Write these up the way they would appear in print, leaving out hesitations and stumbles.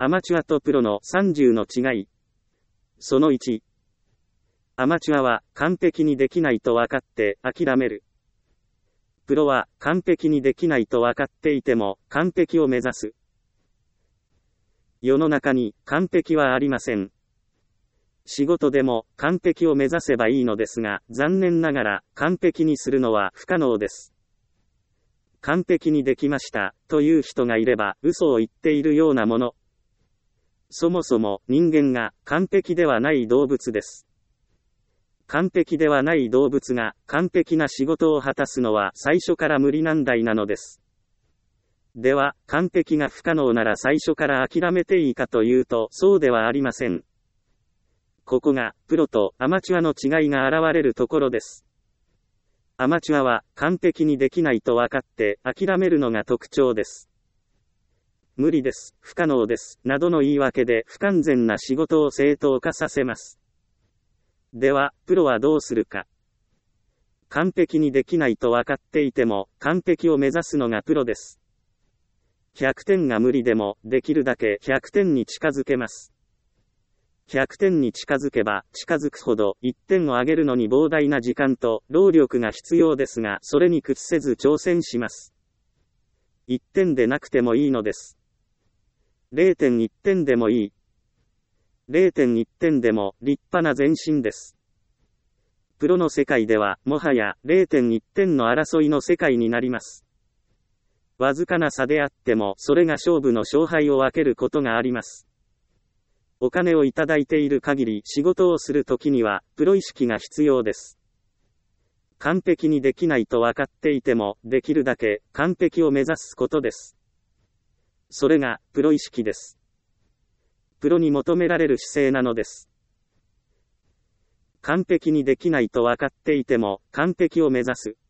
アマチュアとプロの30の違い。その1。アマチュアは完璧にできないと分かって諦める。プロは完璧にできないと分かっていても完璧を目指す。世の中に完璧はありません。仕事でも完璧を目指せばいいのですが、残念ながら完璧にするのは不可能です。完璧にできましたという人がいれば嘘を言っているようなもの。そもそも人間が完璧ではない動物です。完璧ではない動物が完璧な仕事を果たすのは最初から無理難題なのです。では、完璧が不可能なら最初から諦めていいかというと、そうではありません。ここが、プロとアマチュアの違いが現れるところです。アマチュアは、完璧にできないと分かって、諦めるのが特徴です。無理です、不可能です、などの言い訳で不完全な仕事を正当化させます。では、プロはどうするか。完璧にできないと分かっていても、完璧を目指すのがプロです。100点が無理でも、できるだけ100点に近づけます。100点に近づけば、近づくほど、1点を上げるのに膨大な時間と労力が必要ですが、それに屈せず挑戦します。1点でなくてもいいのです。0.1 点でもいい。0.1 点でも立派な前進です。プロの世界では、もはや 0.1 点の争いの世界になります。わずかな差であっても、それが勝負の勝敗を分けることがあります。お金をいただいている限り仕事をするときには、プロ意識が必要です。完璧にできないと分かっていても、できるだけ完璧を目指すことです。それが、プロ意識です。プロに求められる姿勢なのです。完璧にできないと分かっていても、完璧を目指す。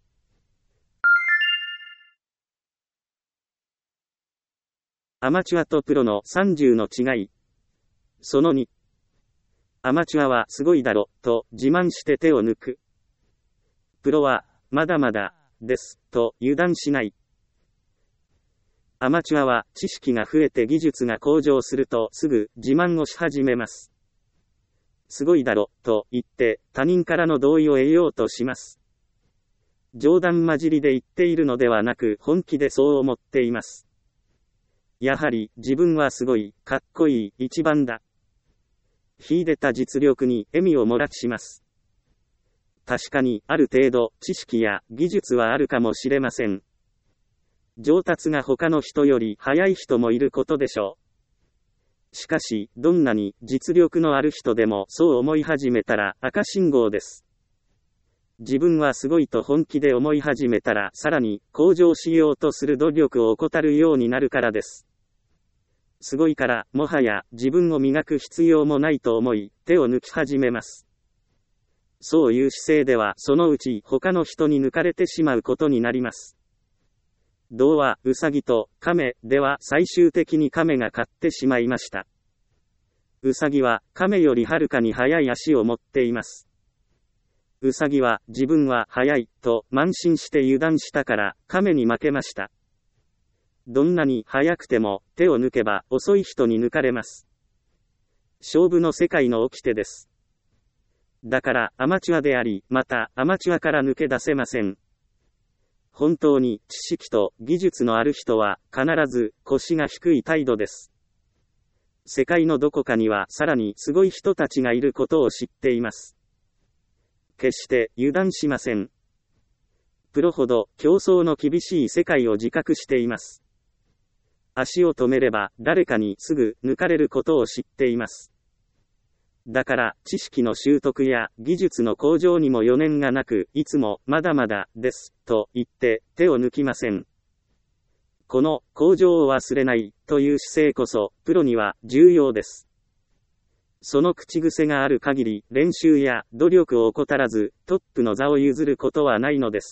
アマチュアとプロの30の違い。その2。アマチュアはすごいだろ、と自慢して手を抜く。プロは、まだまだ、です、と油断しない。アマチュアは知識が増えて技術が向上するとすぐ自慢をし始めます。すごいだろ、と言って他人からの同意を得ようとします。冗談交じりで言っているのではなく本気でそう思っています。やはり自分はすごい、かっこいい、一番だ。秀でた実力に笑みをもらします。確かにある程度知識や技術はあるかもしれません。上達が他の人より早い人もいることでしょう。しかし、どんなに実力のある人でもそう思い始めたら赤信号です。自分はすごいと本気で思い始めたらさらに向上しようとする努力を怠るようになるからです。すごいから、もはや自分を磨く必要もないと思い、手を抜き始めます。そういう姿勢では、そのうち他の人に抜かれてしまうことになります。童話、うさぎと亀では最終的に亀が勝ってしまいました。うさぎは亀よりはるかに速い足を持っています。うさぎは自分は速いと慢心して油断したから亀に負けました。どんなに速くても手を抜けば遅い人に抜かれます。勝負の世界の掟です。だからアマチュアであり、またアマチュアから抜け出せません。本当に知識と技術のある人は必ず腰が低い態度です。世界のどこかにはさらにすごい人たちがいることを知っています。決して油断しません。プロほど競争の厳しい世界を自覚しています。足を止めれば誰かにすぐ抜かれることを知っています。だから知識の習得や技術の向上にも余念がなく、いつもまだまだですと言って手を抜きません。この向上を忘れないという姿勢こそプロには重要です。その口癖がある限り練習や努力を怠らずトップの座を譲ることはないのです。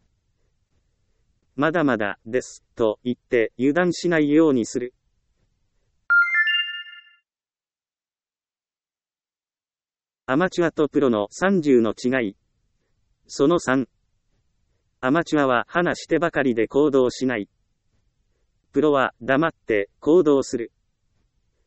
まだまだですと言って油断しないようにする。アマチュアとプロの30の違い。その3。アマチュアは話してばかりで行動しない。プロは黙って行動する。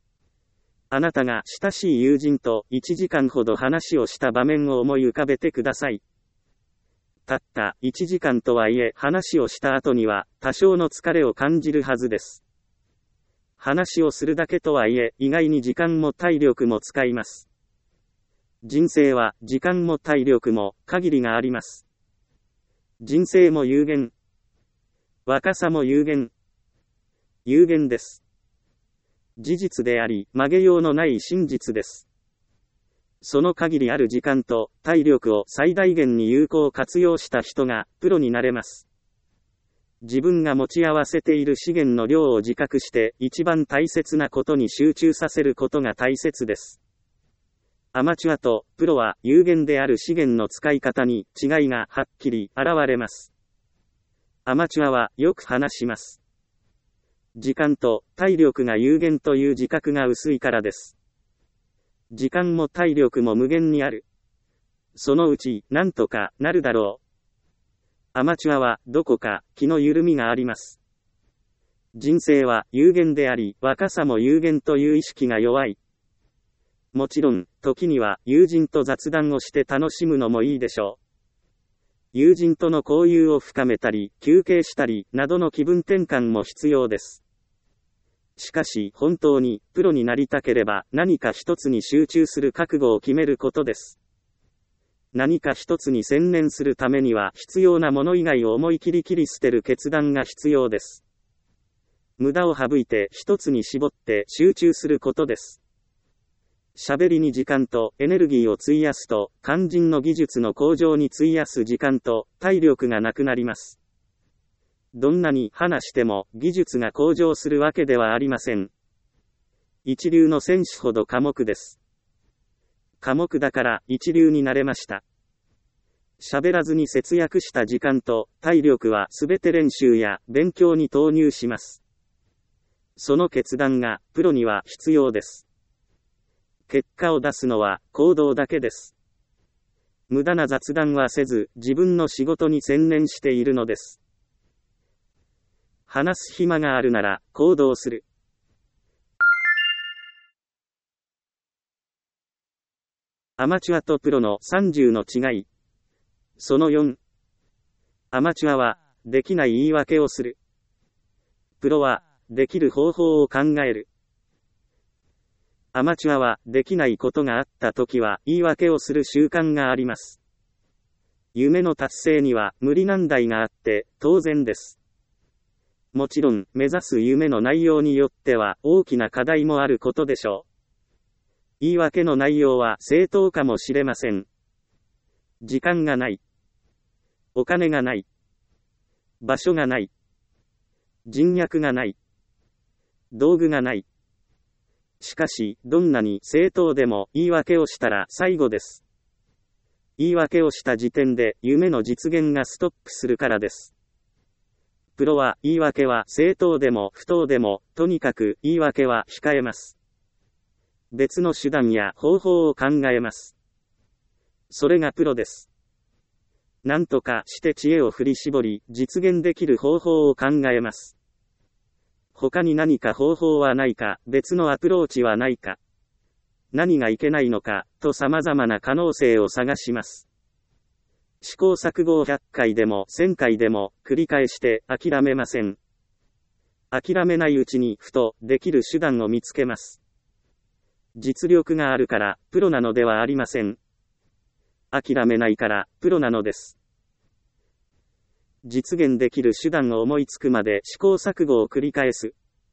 あなたが親しい友人と1時間ほど話をした場面を思い浮かべてください。たった1時間とはいえ話をした後には多少の疲れを感じるはずです。話をするだけとはいえ意外に時間も体力も使います。人生は時間も体力も限りがあります。人生も有限。若さも有限。有限です。事実であり、曲げようのない真実です。その限りある時間と体力を最大限に有効活用した人がプロになれます。自分が持ち合わせている資源の量を自覚して一番大切なことに集中させることが大切です。アマチュアとプロは有限である資源の使い方に違いがはっきり現れます。アマチュアはよく話します。時間と体力が有限という自覚が薄いからです。時間も体力も無限にある。そのうち何とかなるだろう。アマチュアはどこか気の緩みがあります。人生は有限であり、若さも有限という意識が弱い。もちろん、時には友人と雑談をして楽しむのもいいでしょう。友人との交流を深めたり、休憩したり、などの気分転換も必要です。しかし、本当に、プロになりたければ、何か一つに集中する覚悟を決めることです。何か一つに専念するためには、必要なもの以外を思い切り切り捨てる決断が必要です。無駄を省いて一つに絞って集中することです。喋りに時間とエネルギーを費やすと、肝心の技術の向上に費やす時間と体力がなくなります。どんなに話しても技術が向上するわけではありません。一流の選手ほど寡黙です。寡黙だから一流になれました。喋らずに節約した時間と体力はすべて練習や勉強に投入します。その決断がプロには必要です。結果を出すのは行動だけです。無駄な雑談はせず自分の仕事に専念しているのです。話す暇があるなら行動する。アマチュアとプロの30の違い。その4。アマチュアはできない言い訳をする。プロはできる方法を考える。アマチュアはできないことがあったときは言い訳をする習慣があります。夢の達成には無理難題があって当然です。もちろん目指す夢の内容によっては大きな課題もあることでしょう。言い訳の内容は正当かもしれません。時間がない。お金がない。場所がない。人脈がない。道具がない。しかし、どんなに正当でも言い訳をしたら最後です。言い訳をした時点で夢の実現がストップするからです。プロは言い訳は正当でも不当でも、とにかく言い訳は控えます。別の手段や方法を考えます。それがプロです。何とかして知恵を振り絞り、実現できる方法を考えます。他に何か方法はないか、別のアプローチはないか。何がいけないのか、と様々な可能性を探します。試行錯誤を100回でも1000回でも繰り返して諦めません。諦めないうちにふとできる手段を見つけます。実力があるからプロなのではありません。諦めないからプロなのです。実現できる手段を思いつくまで試行錯誤を繰り返す。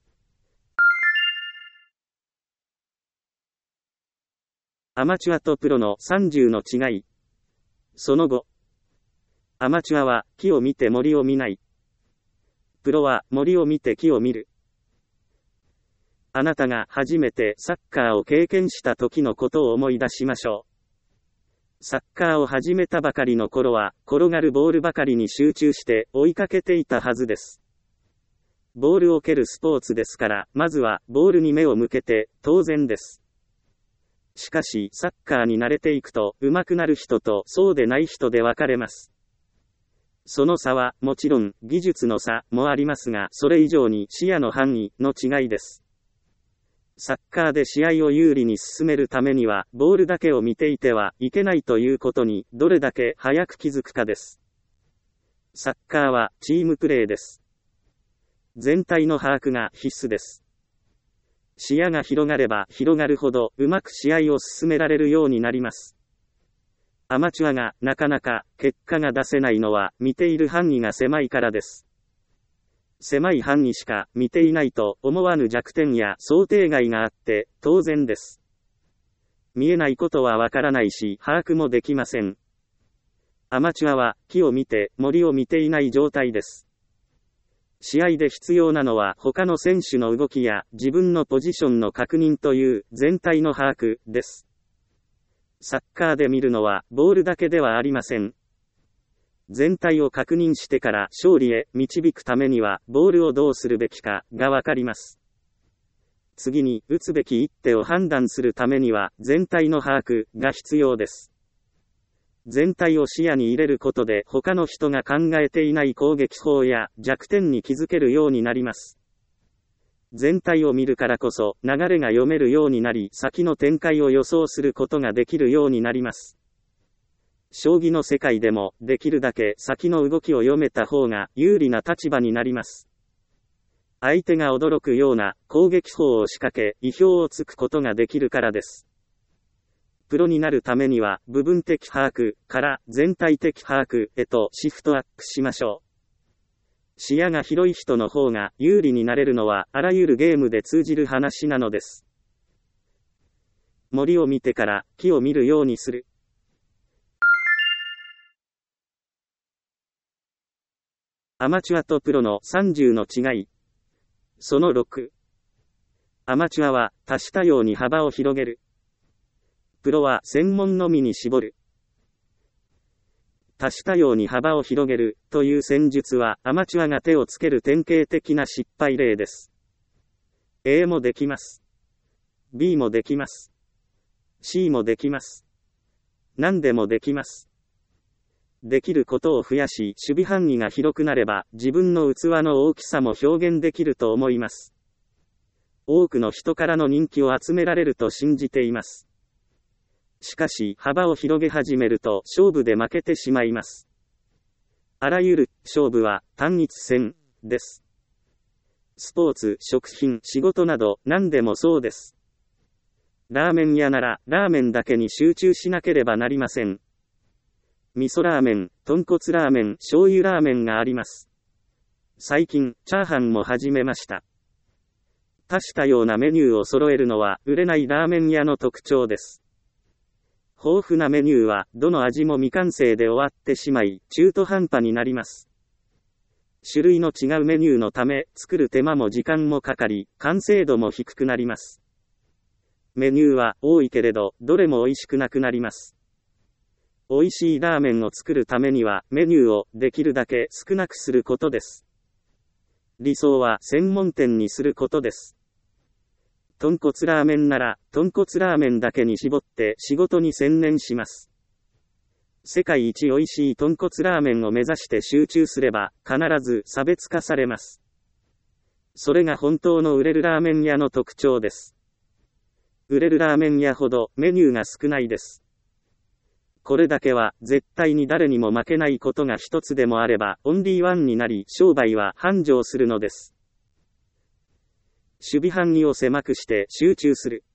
アマチュアとプロの30の違い。その後。アマチュアは木を見て森を見ない。プロは森を見て木を見る。あなたが初めてサッカーを経験した時のことを思い出しましょう。サッカーを始めたばかりの頃は、転がるボールばかりに集中して追いかけていたはずです。ボールを蹴るスポーツですから、まずはボールに目を向けて当然です。しかし、サッカーに慣れていくと、上手くなる人とそうでない人で分かれます。その差は、もちろん、技術の差もありますが、それ以上に視野の範囲の違いです。 サッカーで試合を有利に進めるためには、ボールだけを見ていてはいけないということに、どれだけ早く気づくかです。サッカーはチームプレーです。全体の把握が必須です。視野が広がれば広がるほど、うまく試合を進められるようになります。アマチュアがなかなか結果が出せないのは、見ている範囲が狭いからです。狭い範囲しか見ていないと思わぬ弱点や想定外があって当然です。見えないことはわからないし把握もできません。アマチュアは木を見て森を見ていない状態です。試合で必要なのは他の選手の動きや自分のポジションの確認という全体の把握です。サッカーで見るのはボールだけではありません。全体を確認してから勝利へ導くためにはボールをどうするべきかがわかります。次に打つべき一手を判断するためには全体の把握が必要です。全体を視野に入れることで他の人が考えていない攻撃法や弱点に気づけるようになります。全体を見るからこそ流れが読めるようになり先の展開を予想することができるようになります。将棋の世界でもできるだけ先の動きを読めた方が有利な立場になります。相手が驚くような攻撃法を仕掛け意表をつくことができるからです。プロになるためには部分的把握から全体的把握へとシフトアップしましょう。視野が広い人の方が有利になれるのはあらゆるゲームで通じる話なのです。森を見てから木を見るようにする。アマチュアとプロの30の違い。その6。アマチュアは多種多様に幅を広げる。プロは専門のみに絞る。多種多様に幅を広げるという戦術はアマチュアが手をつける典型的な失敗例です。A もできます。B もできます。C もできます。何でもできます。できることを増やし、守備範囲が広くなれば自分の器の大きさも表現できると思います。多くの人からの人気を集められると信じています。しかし、幅を広げ始めると勝負で負けてしまいます。あらゆる勝負は単一戦です。スポーツ、食品、仕事など何でもそうです。ラーメン屋ならラーメンだけに集中しなければなりません。味噌ラーメン、豚骨ラーメン、醤油ラーメンがあります。最近、チャーハンも始めました。多種多様なメニューを揃えるのは売れないラーメン屋の特徴です。豊富なメニューはどの味も未完成で終わってしまい、中途半端になります。種類の違うメニューのため、作る手間も時間もかかり、完成度も低くなります。メニューは多いけれど、どれも美味しくなくなります。美味しいラーメンを作るためには、メニューをできるだけ少なくすることです。理想は専門店にすることです。豚骨ラーメンなら、豚骨ラーメンだけに絞って仕事に専念します。世界一美味しい豚骨ラーメンを目指して集中すれば、必ず差別化されます。それが本当の売れるラーメン屋の特徴です。売れるラーメン屋ほどメニューが少ないです。これだけは絶対に誰にも負けないことが一つでもあればオンリーワンになり商売は繁盛するのです。守備範囲を狭くして集中する。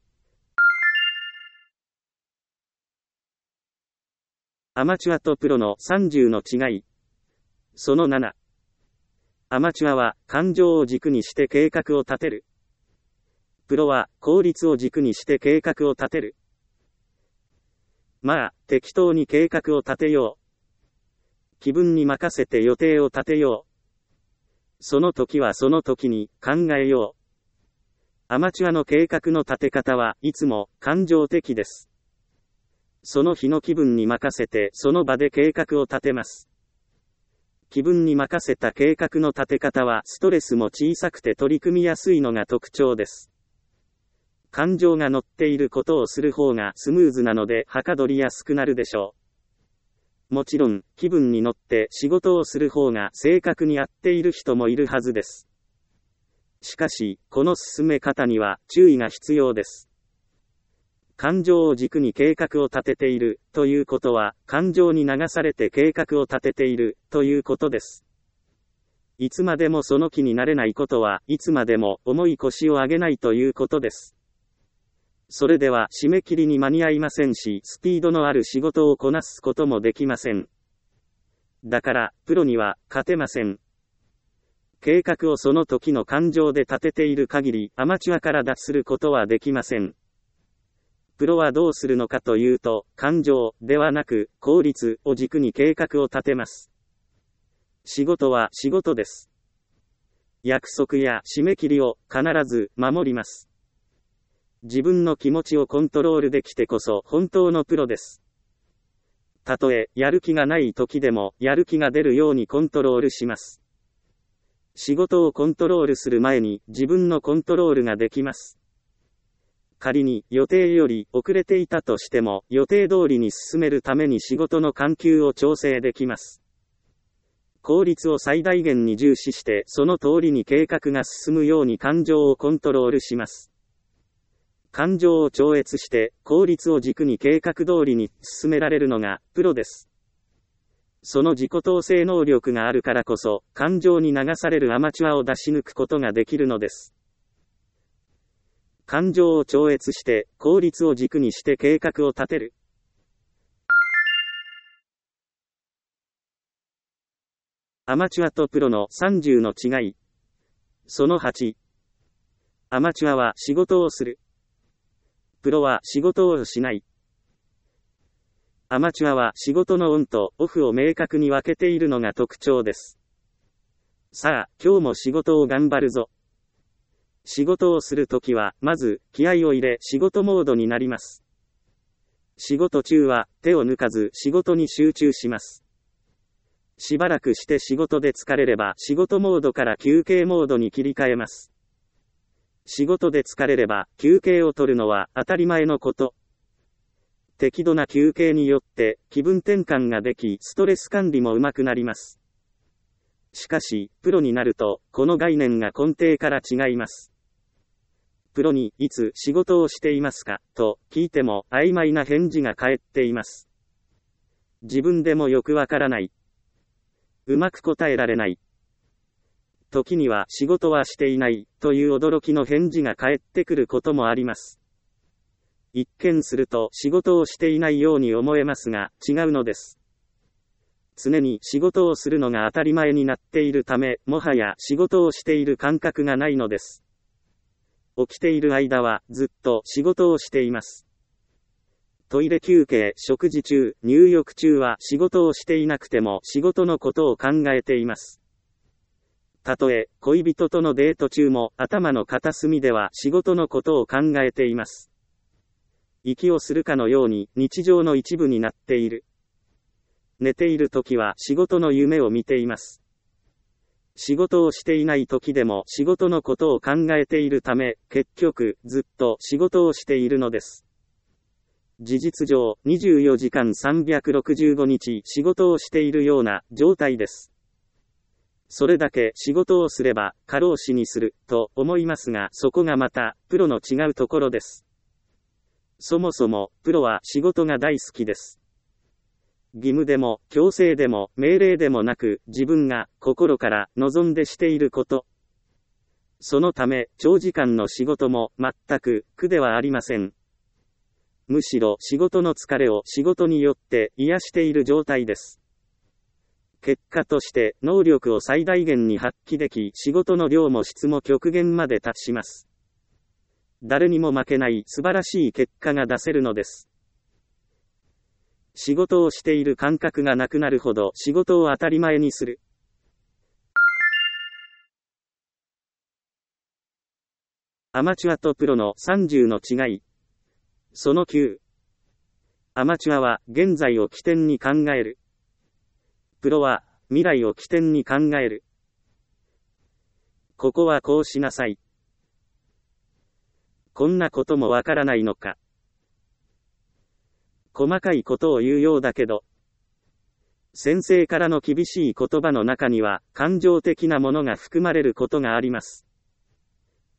アマチュアとプロの30の違い。その7。アマチュアは感情を軸にして計画を立てる。プロは効率を軸にして計画を立てる。まあ、適当に計画を立てよう。気分に任せて予定を立てよう。その時はその時に考えよう。アマチュアの計画の立て方はいつも感情的です。その日の気分に任せてその場で計画を立てます。気分に任せた計画の立て方はストレスも小さくて取り組みやすいのが特徴です。感情が乗っていることをする方がスムーズなのではかどりやすくなるでしょう。もちろん、気分に乗って仕事をする方が正確にやっている人もいるはずです。 しかし、この進め方には注意が必要です。感情を軸に計画を立てているということは、感情に流されて計画を立てているということです。いつまでもその気になれないことは、いつまでも重い腰を上げないということです。それでは締め切りに間に合いませんし、スピードのある仕事をこなすこともできません。だから、プロには勝てません。計画をその時の感情で立てている限り、アマチュアから脱することはできません。プロはどうするのかというと、感情ではなく、効率を軸に計画を立てます。仕事は仕事です。約束や締め切りを必ず守ります。自分の気持ちをコントロールできてこそ本当のプロです。たとえやる気がない時でもやる気が出るようにコントロールします。仕事をコントロールする前に自分のコントロールができます。仮に予定より遅れていたとしても予定通りに進めるために仕事の緩急を調整できます。効率を最大限に重視してその通りに計画が進むように感情をコントロールします。感情を超越して効率を軸に計画通りに進められるのがプロです。その自己統制能力があるからこそ感情に流されるアマチュアを出し抜くことができるのです。感情を超越して効率を軸にして計画を立てる。アマチュアとプロの30の違い。その8。アマチュアは仕事をする。プロは仕事をしない。アマチュアは仕事のオンとオフを明確に分けているのが特徴です。さあ、今日も仕事を頑張るぞ。仕事をするときは、まず、気合を入れ、仕事モードになります。仕事中は、手を抜かず、仕事に集中します。しばらくして仕事で疲れれば、仕事モードから休憩モードに切り替えます。仕事で疲れれば、休憩を取るのは当たり前のこと。適度な休憩によって、気分転換ができ、ストレス管理も上手くなります。しかし、プロになると、この概念が根底から違います。プロに、いつ仕事をしていますか、と聞いても、曖昧な返事が返っています。自分でもよくわからない。うまく答えられない。時には仕事はしていない、という驚きの返事が返ってくることもあります。一見すると仕事をしていないように思えますが、違うのです。常に仕事をするのが当たり前になっているため、もはや仕事をしている感覚がないのです。起きている間はずっと仕事をしています。トイレ休憩、食事中、入浴中は仕事をしていなくても仕事のことを考えています。たとえ恋人とのデート中も頭の片隅では仕事のことを考えています。息をするかのように日常の一部になっている。寝ている時は仕事の夢を見ています。仕事をしていない時でも仕事のことを考えているため、結局ずっと仕事をしているのです。事実上、24時間365日仕事をしているような状態です。それだけ仕事をすれば過労死にすると思いますが、そこがまたプロの違うところです。そもそもプロは仕事が大好きです。義務でも強制でも命令でもなく、自分が心から望んでしていること。そのため長時間の仕事も全く苦ではありません。むしろ仕事の疲れを仕事によって癒している状態です。結果として能力を最大限に発揮でき、仕事の量も質も極限まで達します。誰にも負けない素晴らしい結果が出せるのです。仕事をしている感覚がなくなるほど仕事を当たり前にする。アマチュアとプロの30の違い。その9。アマチュアは現在を起点に考える。プロは未来を起点に考える。ここはこうしなさい。こんなこともわからないのか。細かいことを言うようだけど。先生からの厳しい言葉の中には感情的なものが含まれることがあります。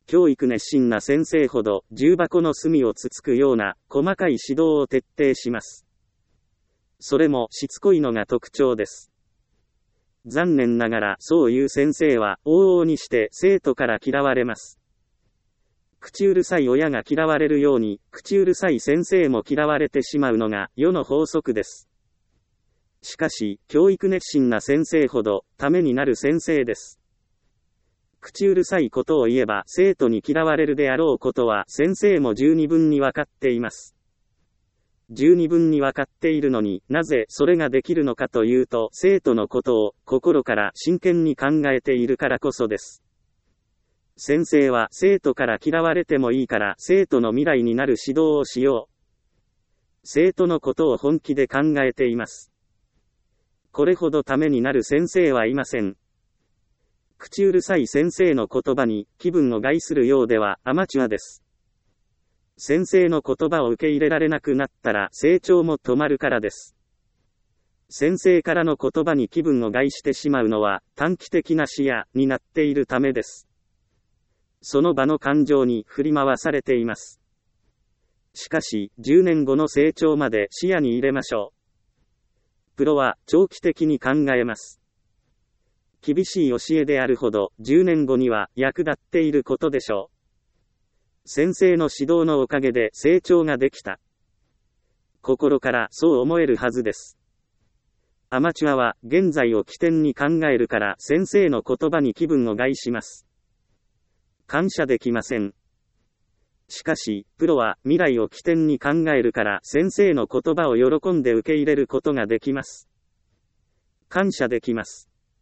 教育熱心な先生ほど重箱の隅をつつくような細かい指導を徹底します。それもしつこいのが特徴です。残念ながらそういう先生は往々にして生徒から嫌われます。口うるさい親が嫌われるように、口うるさい先生も嫌われてしまうのが世の法則です。しかし、教育熱心な先生ほどためになる先生です。口うるさいことを言えば生徒に嫌われるであろうことは先生も十二分にわかっています。十二分にわかっているのになぜそれができるのかというと、生徒のことを心から真剣に考えているからこそです。先生は生徒から嫌われてもいいから生徒の未来になる指導をしよう。生徒のことを本気で考えています。これほどためになる先生はいません。口うるさい先生の言葉に気分を害するようではアマチュアです。先生の言葉を受け入れられなくなったら成長も止まるからです。先生からの言葉に気分を害してしまうのは短期的な視野になっているためです。その場の感情に振り回されています。しかし、10年後の成長まで視野に入れましょう。プロは長期的に考えます。厳しい教えであるほど10年後には役立っていることでしょう。先生の指導のおかげで成長ができた。心からそう思えるはずです。アマチュアは現在を起点に考えるから先生の言葉に気分を害します。感謝できません。しかし、プロは未来を起点に考えるから先生の言葉を喜んで受け入れることができます。感謝できます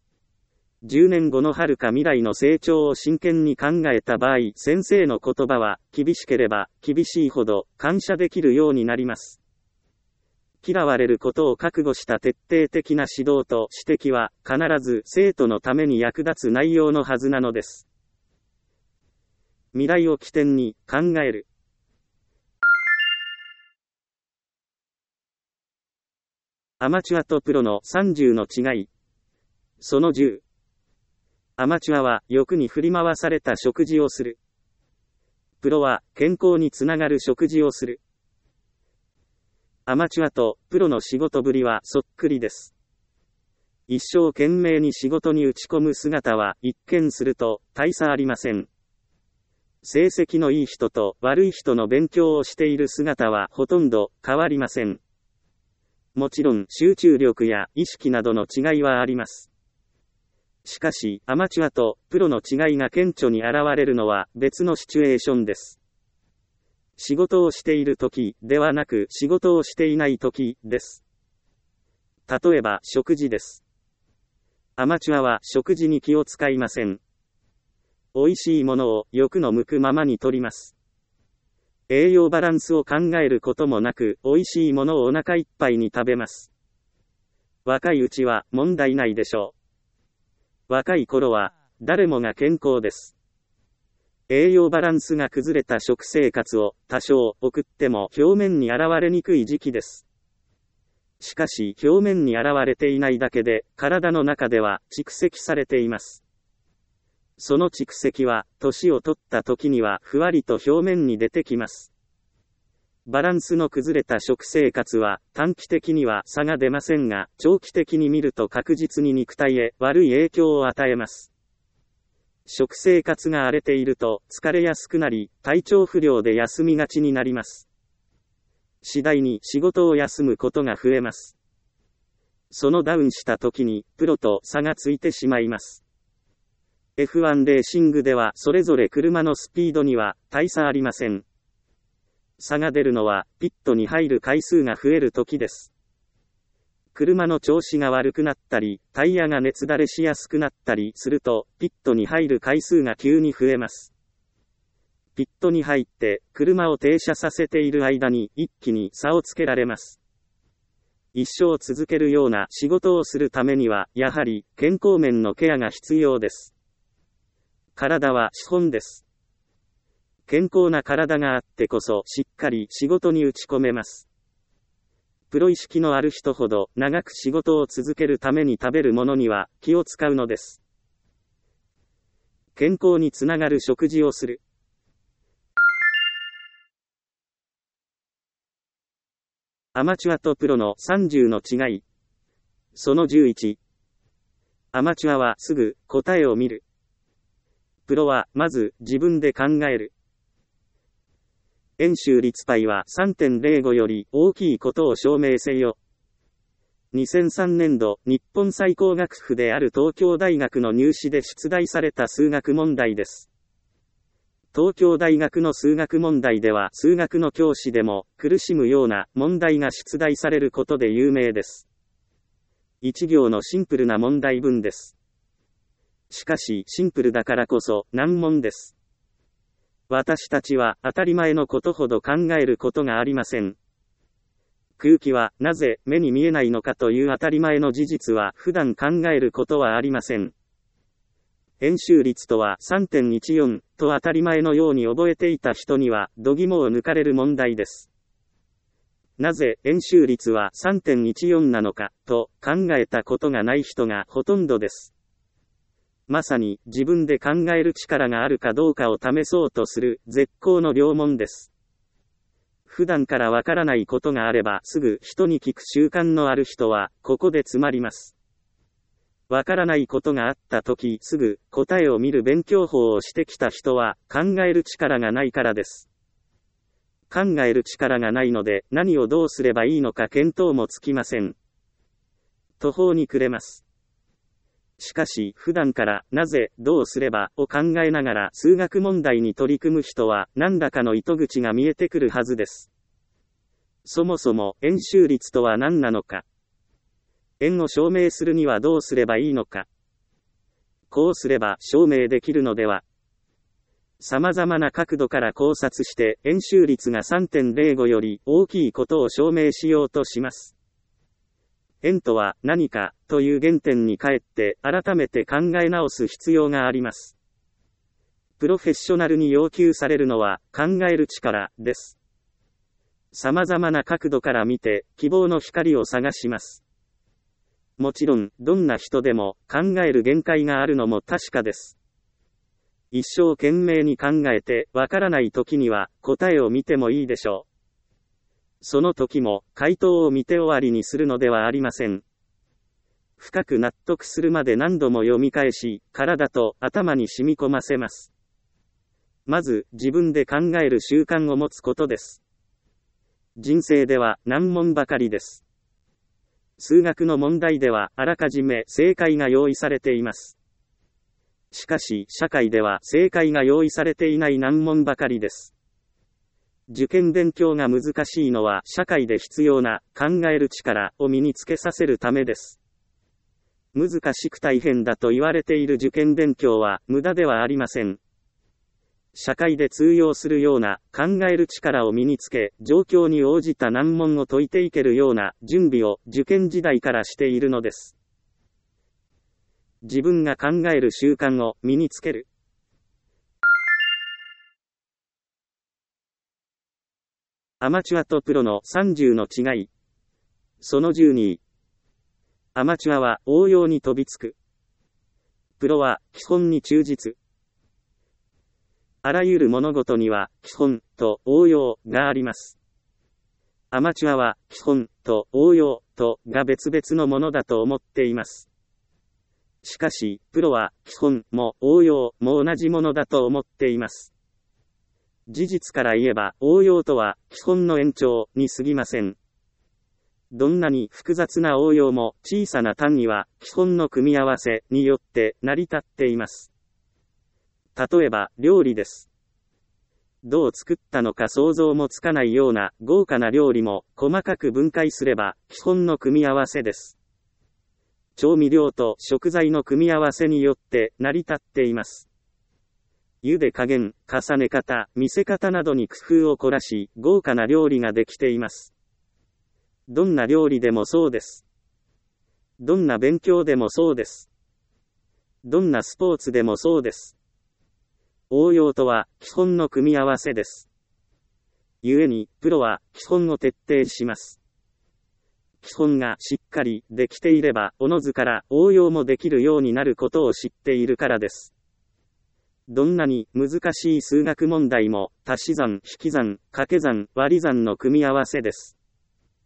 。10年後の遥か未来の成長を真剣に考えた場合、先生の言葉は厳しければ厳しいほど感謝できるようになります。嫌われることを覚悟した徹底的な指導と指摘は必ず生徒のために役立つ内容のはずなのです。未来を起点に考える。アマチュアとプロの30の違い。その10。アマチュアは欲に振り回された食事をする。プロは健康につながる食事をする。アマチュアとプロの仕事ぶりはそっくりです。一生懸命に仕事に打ち込む姿は一見すると大差ありません。成績のいい人と悪い人の勉強をしている姿はほとんど変わりません。もちろん集中力や意識などの違いはあります。しかし、アマチュアとプロの違いが顕著に現れるのは別のシチュエーションです。仕事をしている時ではなく仕事をしていない時です。例えば食事です。アマチュアは食事に気を使いません。美味しいものを欲の向くままに取ります。栄養バランスを考えることもなく、美味しいものをお腹いっぱいに食べます。若いうちは問題ないでしょう。若い頃は誰もが健康です。栄養バランスが崩れた食生活を多少送っても表面に現れにくい時期です。しかし表面に現れていないだけで体の中では蓄積されています。その蓄積は、年を取った時にはふわりと表面に出てきます。バランスの崩れた食生活は、短期的には差が出ませんが、長期的に見ると確実に肉体へ悪い影響を与えます。食生活が荒れていると、疲れやすくなり、体調不良で休みがちになります。次第に仕事を休むことが増えます。そのダウンした時に、プロと差がついてしまいます。F1 レーシングではそれぞれ車のスピードには大差ありません。差が出るのはピットに入る回数が増える時です。車の調子が悪くなったり、タイヤが熱垂れしやすくなったりすると、ピットに入る回数が急に増えます。ピットに入って車を停車させている間に一気に差をつけられます。一生続けるような仕事をするためには、やはり健康面のケアが必要です。体は資本です。健康な体があってこそしっかり仕事に打ち込めます。プロ意識のある人ほど長く仕事を続けるために食べるものには気を使うのです。健康につながる食事をする。 アマチュアとプロの30の違い。その11。アマチュアはすぐ答えを見る。プロはまず自分で考える。円周率 π は 3.05 より大きいことを証明せよ。2003年度、日本最高学府である東京大学の入試で出題された数学問題です。東京大学の数学問題では数学の教師でも苦しむような問題が出題されることで有名です。一行のシンプルな問題文です。しかしシンプルだからこそ難問です。私たちは当たり前のことほど考えることがありません。空気はなぜ目に見えないのかという当たり前の事実は普段考えることはありません。円周率とは 3.14 と当たり前のように覚えていた人には度肝を抜かれる問題です。なぜ円周率は 3.14 なのかと考えたことがない人がほとんどです。まさに自分で考える力があるかどうかを試そうとする絶好の良問です。普段からわからないことがあればすぐ人に聞く習慣のある人はここで詰まります。わからないことがあったときすぐ答えを見る勉強法をしてきた人は考える力がないからです。考える力がないので何をどうすればいいのか見当もつきません。途方に暮れます。しかし普段からなぜどうすればを考えながら数学問題に取り組む人は何らかの糸口が見えてくるはずです。そもそも円周率とは何なのか。円を証明するにはどうすればいいのか。こうすれば証明できるのでは。様々な角度から考察して円周率が 3.05 より大きいことを証明しようとします。円とは何かという原点に帰って改めて考え直す必要があります。プロフェッショナルに要求されるのは考える力です。様々な角度から見て希望の光を探します。もちろんどんな人でも考える限界があるのも確かです。一生懸命に考えてわからない時には答えを見てもいいでしょう。その時も回答を見て終わりにするのではありません。深く納得するまで何度も読み返し、体と頭に染み込ませます。まず自分で考える習慣を持つことです。人生では難問ばかりです。数学の問題ではあらかじめ正解が用意されています。しかし社会では正解が用意されていない難問ばかりです。受験勉強が難しいのは社会で必要な考える力を身につけさせるためです。難しく大変だと言われている受験勉強は無駄ではありません。社会で通用するような考える力を身につけ、状況に応じた難問を解いていけるような準備を受験時代からしているのです。自分が考える習慣を身につける。アマチュアとプロの30の違い。その12。アマチュアは応用に飛びつく。プロは基本に忠実。あらゆる物事には基本と応用があります。アマチュアは基本と応用とが別々のものだと思っています。しかし、プロは基本も応用も同じものだと思っています。事実から言えば応用とは基本の延長に過ぎません。どんなに複雑な応用も小さな単位は基本の組み合わせによって成り立っています。例えば料理です。どう作ったのか想像もつかないような豪華な料理も細かく分解すれば基本の組み合わせです。調味料と食材の組み合わせによって成り立っています。茹で加減、重ね方、見せ方などに工夫を凝らし、豪華な料理ができています。どんな料理でもそうです。どんな勉強でもそうです。どんなスポーツでもそうです。応用とは基本の組み合わせです。故に、プロは基本を徹底します。基本がしっかりできていれば、おのずから応用もできるようになることを知っているからです。どんなに難しい数学問題も足し算、引き算、掛け算、割り算の組み合わせです。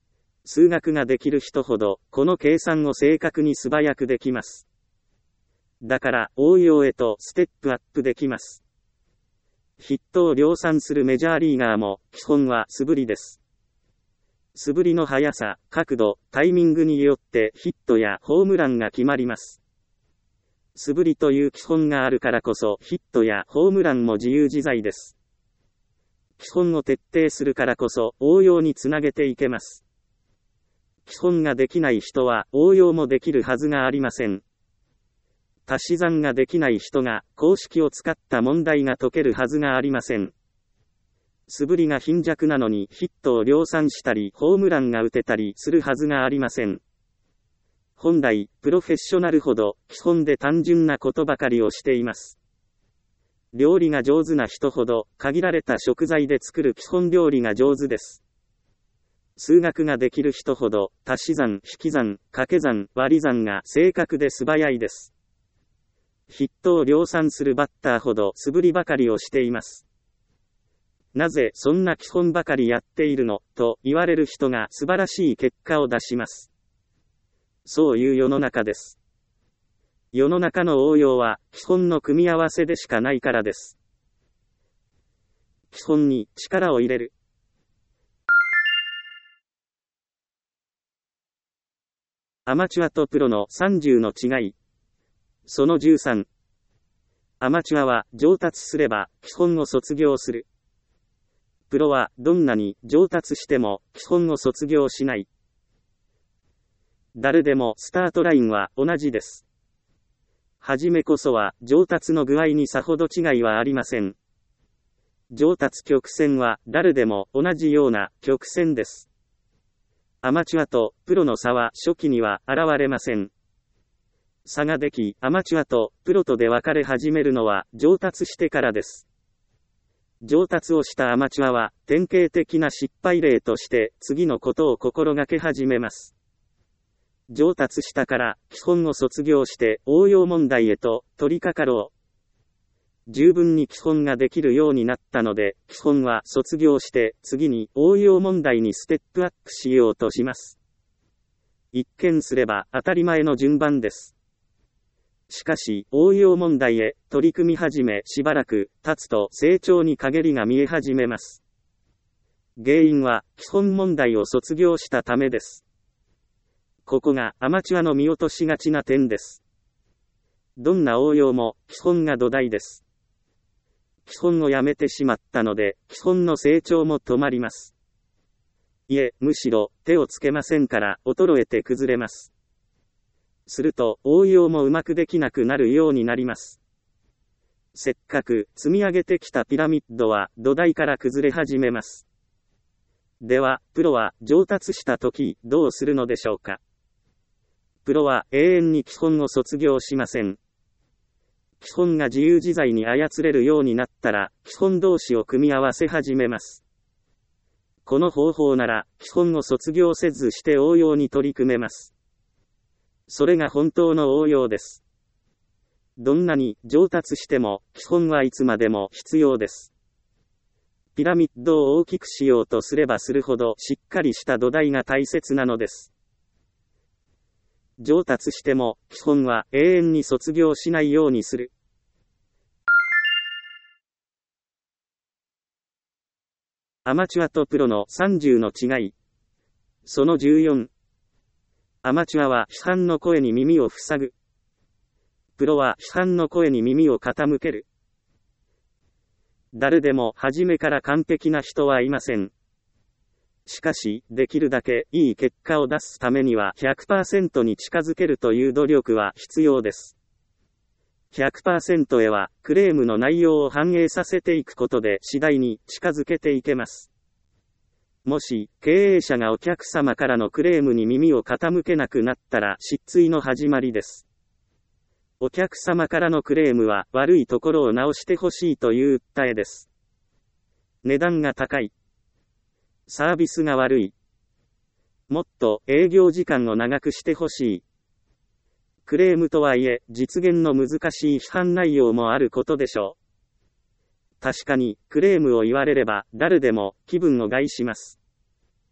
数学ができる人ほど、この計算を正確に素早くできます。だから、応用へとステップアップできます。ヒットを量産するメジャーリーガーも、基本は素振りです。素振りの速さ、角度、タイミングによってヒットやホームランが決まります。素振りという基本があるからこそ、ヒットやホームランも自由自在です。基本を徹底するからこそ、応用につなげていけます。基本ができない人は、応用もできるはずがありません。足し算ができない人が、公式を使った問題が解けるはずがありません。素振りが貧弱なのにヒットを量産したり、ホームランが打てたりするはずがありません。本来、プロフェッショナルほど、基本で単純なことばかりをしています。料理が上手な人ほど、限られた食材で作る基本料理が上手です。数学ができる人ほど、足し算、引き算、掛け算、割り算が正確で素早いです。ヒットを量産するバッターほど素振りばかりをしています。なぜそんな基本ばかりやっているのと言われる人が素晴らしい結果を出します。そういう世の中です。世の中の応用は基本の組み合わせでしかないからです。基本に力を入れる。アマチュアとプロの30の違い。その13。アマチュアは上達すれば基本を卒業する。プロはどんなに上達しても基本を卒業しない。誰でもスタートラインは同じです。はじめこそは上達の具合にさほど違いはありません。上達曲線は誰でも同じような曲線です。アマチュアとプロの差は初期には現れません。差ができ、アマチュアとプロとで分かれ始めるのは上達してからです。上達をしたアマチュアは典型的な失敗例として次のことを心がけ始めます。上達したから基本を卒業して応用問題へと取り掛かろう。十分に基本ができるようになったので、基本は卒業して次に応用問題にステップアップしようとします。一見すれば当たり前の順番です。しかし、応用問題へ取り組み始めしばらく経つと成長に陰りが見え始めます。原因は基本問題を卒業したためです。ここがアマチュアの見落としがちな点です。どんな応用も基本が土台です。基本をやめてしまったので、基本の成長も止まります。いえ、むしろ手をつけませんから衰えて崩れます。すると応用もうまくできなくなるようになります。せっかく積み上げてきたピラミッドは土台から崩れ始めます。では、プロは上達したときどうするのでしょうか。プロは永遠に基本を卒業しません。基本が自由自在に操れるようになったら、基本同士を組み合わせ始めます。この方法なら、基本を卒業せずして応用に取り組めます。それが本当の応用です。どんなに上達しても、基本はいつまでも必要です。ピラミッドを大きくしようとすればするほど、しっかりした土台が大切なのです。上達しても、基本は永遠に卒業しないようにする。アマチュアとプロの30の違い。その14。アマチュアは批判の声に耳を塞ぐ。プロは批判の声に耳を傾ける。誰でも初めから完璧な人はいません。しかし、できるだけいい結果を出すためには 100% に近づけるという努力は必要です。100% へは、クレームの内容を反映させていくことで次第に近づけていけます。もし、経営者がお客様からのクレームに耳を傾けなくなったら失墜の始まりです。お客様からのクレームは悪いところを直してほしいという訴えです。値段が高い。サービスが悪い。もっと営業時間を長くしてほしい。クレームとはいえ、実現の難しい批判内容もあることでしょう。確かに、クレームを言われれば、誰でも気分を害します。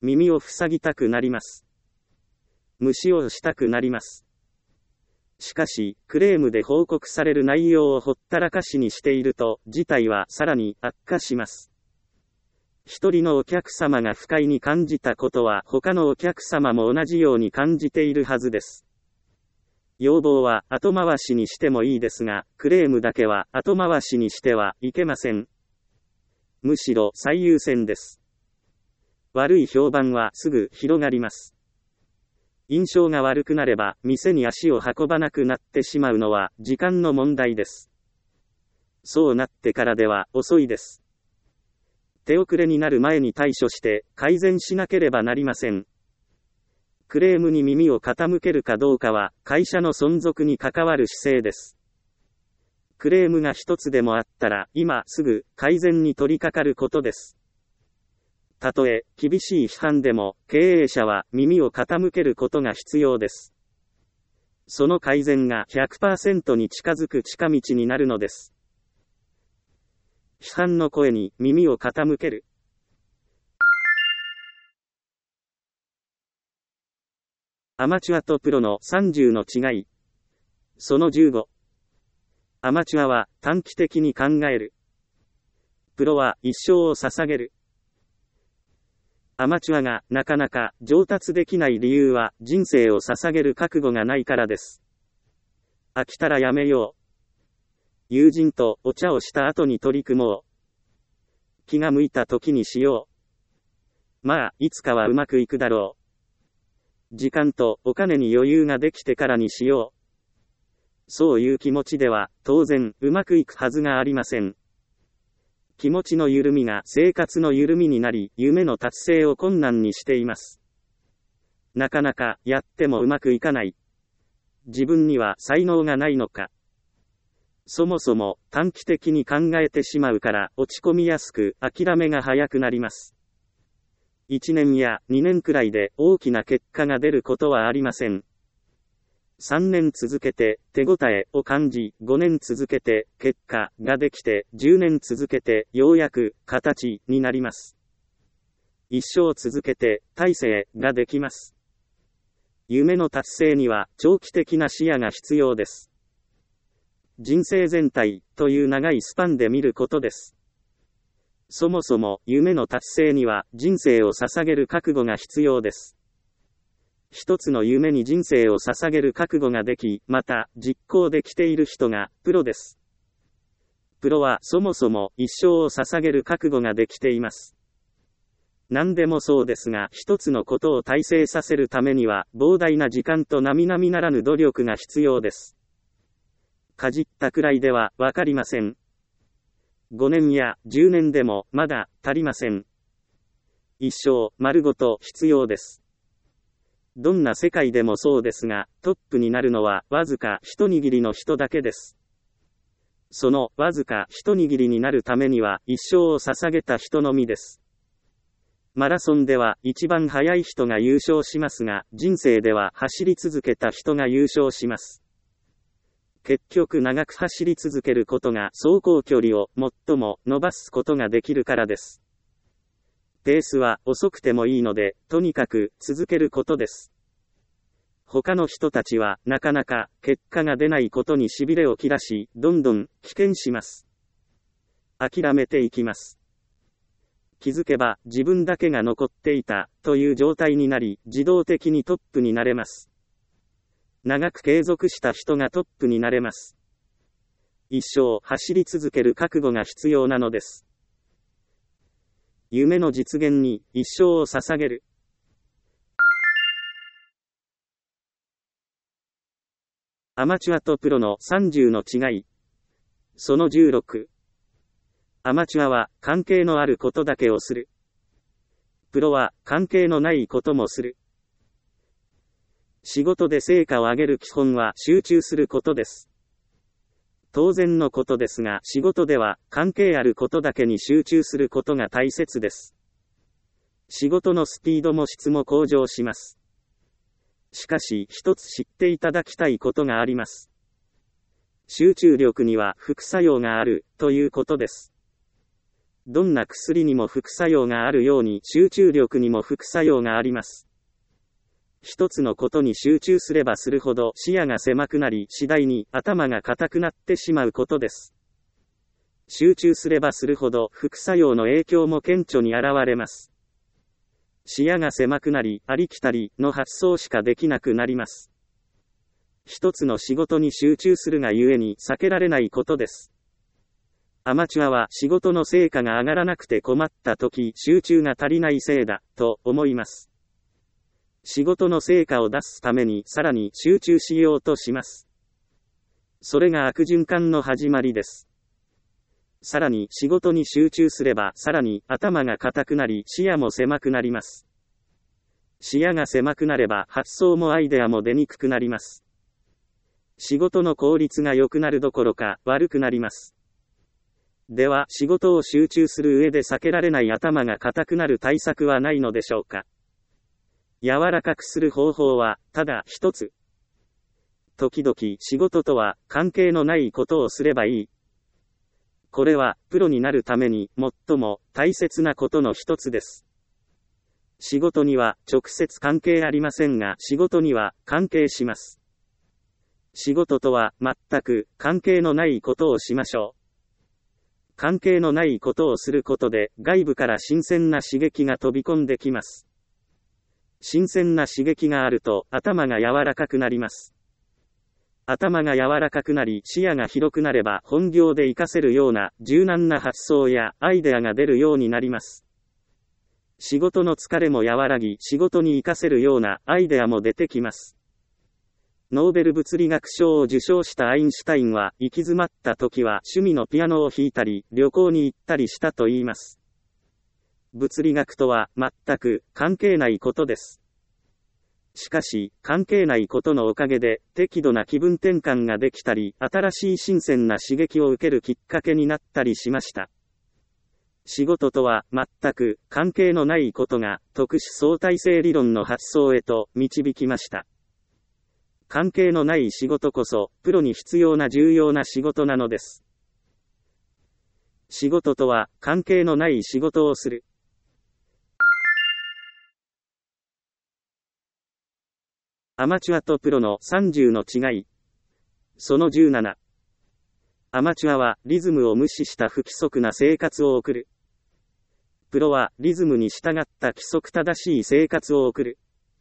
耳を塞ぎたくなります。無視をしたくなります。しかし、クレームで報告される内容をほったらかしにしていると、事態はさらに悪化します。一人のお客様が不快に感じたことは他のお客様も同じように感じているはずです。要望は後回しにしてもいいですが、クレームだけは後回しにしてはいけません。むしろ最優先です。悪い評判はすぐ広がります。印象が悪くなれば店に足を運ばなくなってしまうのは時間の問題です。そうなってからでは遅いです。手遅れになる前に対処して改善しなければなりません。クレームに耳を傾けるかどうかは会社の存続に関わる姿勢です。クレームが一つでもあったら今すぐ改善に取り掛かることです。たとえ厳しい批判でも経営者は耳を傾けることが必要です。その改善が 100% に近づく近道になるのです。批判の声に耳を傾ける。アマチュアとプロの30の違い。その15。アマチュアは短期的に考える。プロは一生を捧げる。アマチュアがなかなか上達できない理由は人生を捧げる覚悟がないからです。飽きたらやめよう。友人とお茶をした後に取り組もう。気が向いた時にしよう。まあ、いつかはうまくいくだろう。時間とお金に余裕ができてからにしよう。そういう気持ちでは当然うまくいくはずがありません。気持ちの緩みが生活の緩みになり、夢の達成を困難にしています。なかなかやってもうまくいかない。自分には才能がないのか。そもそも短期的に考えてしまうから落ち込みやすく諦めが早くなります。1年や2年くらいで大きな結果が出ることはありません。3年続けて手応えを感じ、5年続けて結果ができて、10年続けてようやく形になります。一生続けて大成ができます。夢の達成には長期的な視野が必要です。人生全体という長いスパンで見ることです。そもそも夢の達成には人生を捧げる覚悟が必要です。一つの夢に人生を捧げる覚悟ができ、また実行できている人がプロです。プロはそもそも一生を捧げる覚悟ができています。何でもそうですが、一つのことを大成させるためには膨大な時間と並々ならぬ努力が必要です。かじったくらいではわかりません。5年や10年でもまだ足りません。一生丸ごと必要です。どんな世界でもそうですが、トップになるのはわずか一握りの人だけです。そのわずか一握りになるためには一生を捧げた人のみです。マラソンでは一番速い人が優勝しますが、人生では走り続けた人が優勝します。結局長く走り続けることが走行距離を最も伸ばすことができるからです。ペースは遅くてもいいので、とにかく続けることです。他の人たちはなかなか結果が出ないことに痺れを切らし、どんどん棄権します。諦めていきます。気づけば自分だけが残っていたという状態になり、自動的にトップになれます。長く継続した人がトップになれます。一生走り続ける覚悟が必要なのです。夢の実現に一生を捧げる。アマチュアとプロの30の違い。その16。アマチュアは関係のあることだけをする。プロは関係のないこともする。仕事で成果を上げる基本は集中することです。当然のことですが、仕事では関係あることだけに集中することが大切です。仕事のスピードも質も向上します。しかし、一つ知っていただきたいことがあります。集中力には副作用があるということです。 どんな薬にも副作用があるように集中力にも副作用があります。一つのことに集中すればするほど視野が狭くなり、次第に頭が硬くなってしまうことです。集中すればするほど副作用の影響も顕著に現れます。視野が狭くなり、ありきたりの発想しかできなくなります。一つの仕事に集中するがゆえに避けられないことです。アマチュアは仕事の成果が上がらなくて困った時、集中が足りないせいだ、と思います。仕事の成果を出すためにさらに集中しようとします。それが悪循環の始まりです。さらに仕事に集中すればさらに頭が硬くなり視野も狭くなります。視野が狭くなれば発想もアイデアも出にくくなります。仕事の効率が良くなるどころか悪くなります。では仕事を集中する上で避けられない頭が硬くなる対策はないのでしょうか。柔らかくする方法は、ただ一つ。時々仕事とは関係のないことをすればいい。これは、プロになるために最も大切なことの一つです。仕事には直接関係ありませんが、仕事には関係します。仕事とは全く関係のないことをしましょう。関係のないことをすることで、外部から新鮮な刺激が飛び込んできます。新鮮な刺激があると頭が柔らかくなります。頭が柔らかくなり視野が広くなれば本業で活かせるような柔軟な発想やアイデアが出るようになります。仕事の疲れも和らぎ仕事に活かせるようなアイデアも出てきます。ノーベル物理学賞を受賞したアインシュタインは行き詰まった時は趣味のピアノを弾いたり旅行に行ったりしたと言います。物理学とは全く関係ないことです。しかし、関係ないことのおかげで適度な気分転換ができたり、新しい新鮮な刺激を受けるきっかけになったりしました。仕事とは全く関係のないことが特殊相対性理論の発想へと導きました。関係のない仕事こそプロに必要な重要な仕事なのです。仕事とは関係のない仕事をする。アマチュアとプロの30の違い。その17。アマチュアはリズムを無視した不規則な生活を送る。プロはリズムに従った規則正しい生活を送る。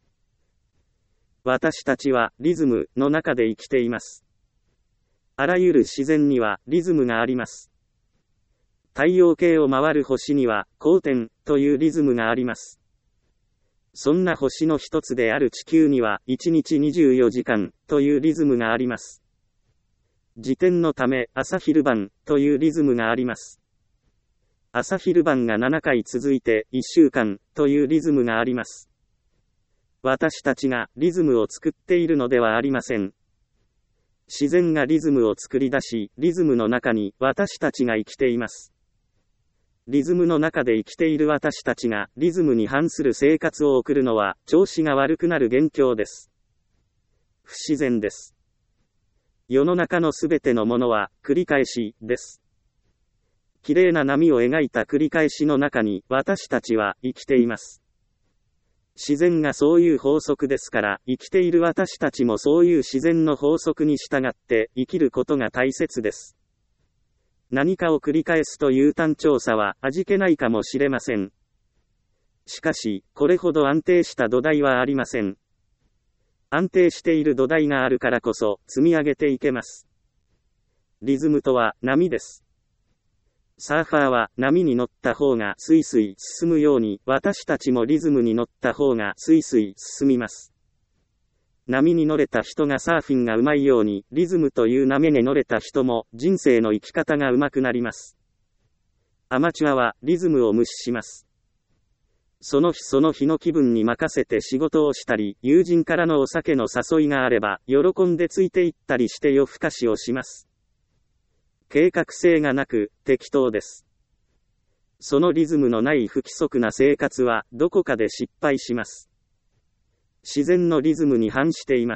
私たちはリズムの中で生きています。あらゆる自然にはリズムがあります。太陽系を回る星には公転というリズムがあります。そんな星の一つである地球には1日24時間というリズムがあります。自転のため朝昼晩というリズムがあります。朝昼晩が7回続いて1週間というリズムがあります。私たちがリズムを作っているのではありません。自然がリズムを作り出し、リズムの中に私たちが生きています。リズムの中で生きている私たちがリズムに反する生活を送るのは調子が悪くなる元凶です。不自然です。世の中のすべてのものは繰り返しです。綺麗な波を描いた繰り返しの中に私たちは生きています。自然がそういう法則ですから生きている私たちもそういう自然の法則に従って生きることが大切です。何かを繰り返すという単調さは味気ないかもしれません。しかし、これほど安定した土台はありません。安定している土台があるからこそ積み上げていけます。リズムとは波です。サーファーは波に乗った方がスイスイ進むように、私たちもリズムに乗った方がスイスイ進みます。波に乗れた人がサーフィンが上手いように、リズムという波に乗れた人も人生の生き方が上手くなります。アマチュアはリズムを無視します。その日その日の気分に任せて仕事をしたり、友人からのお酒の誘いがあれば、喜んでついていったりして夜更かしをします。計画性がなく、適当です。そのリズムのない不規則な生活は、どこかで失敗します。自然のリズムに反しています。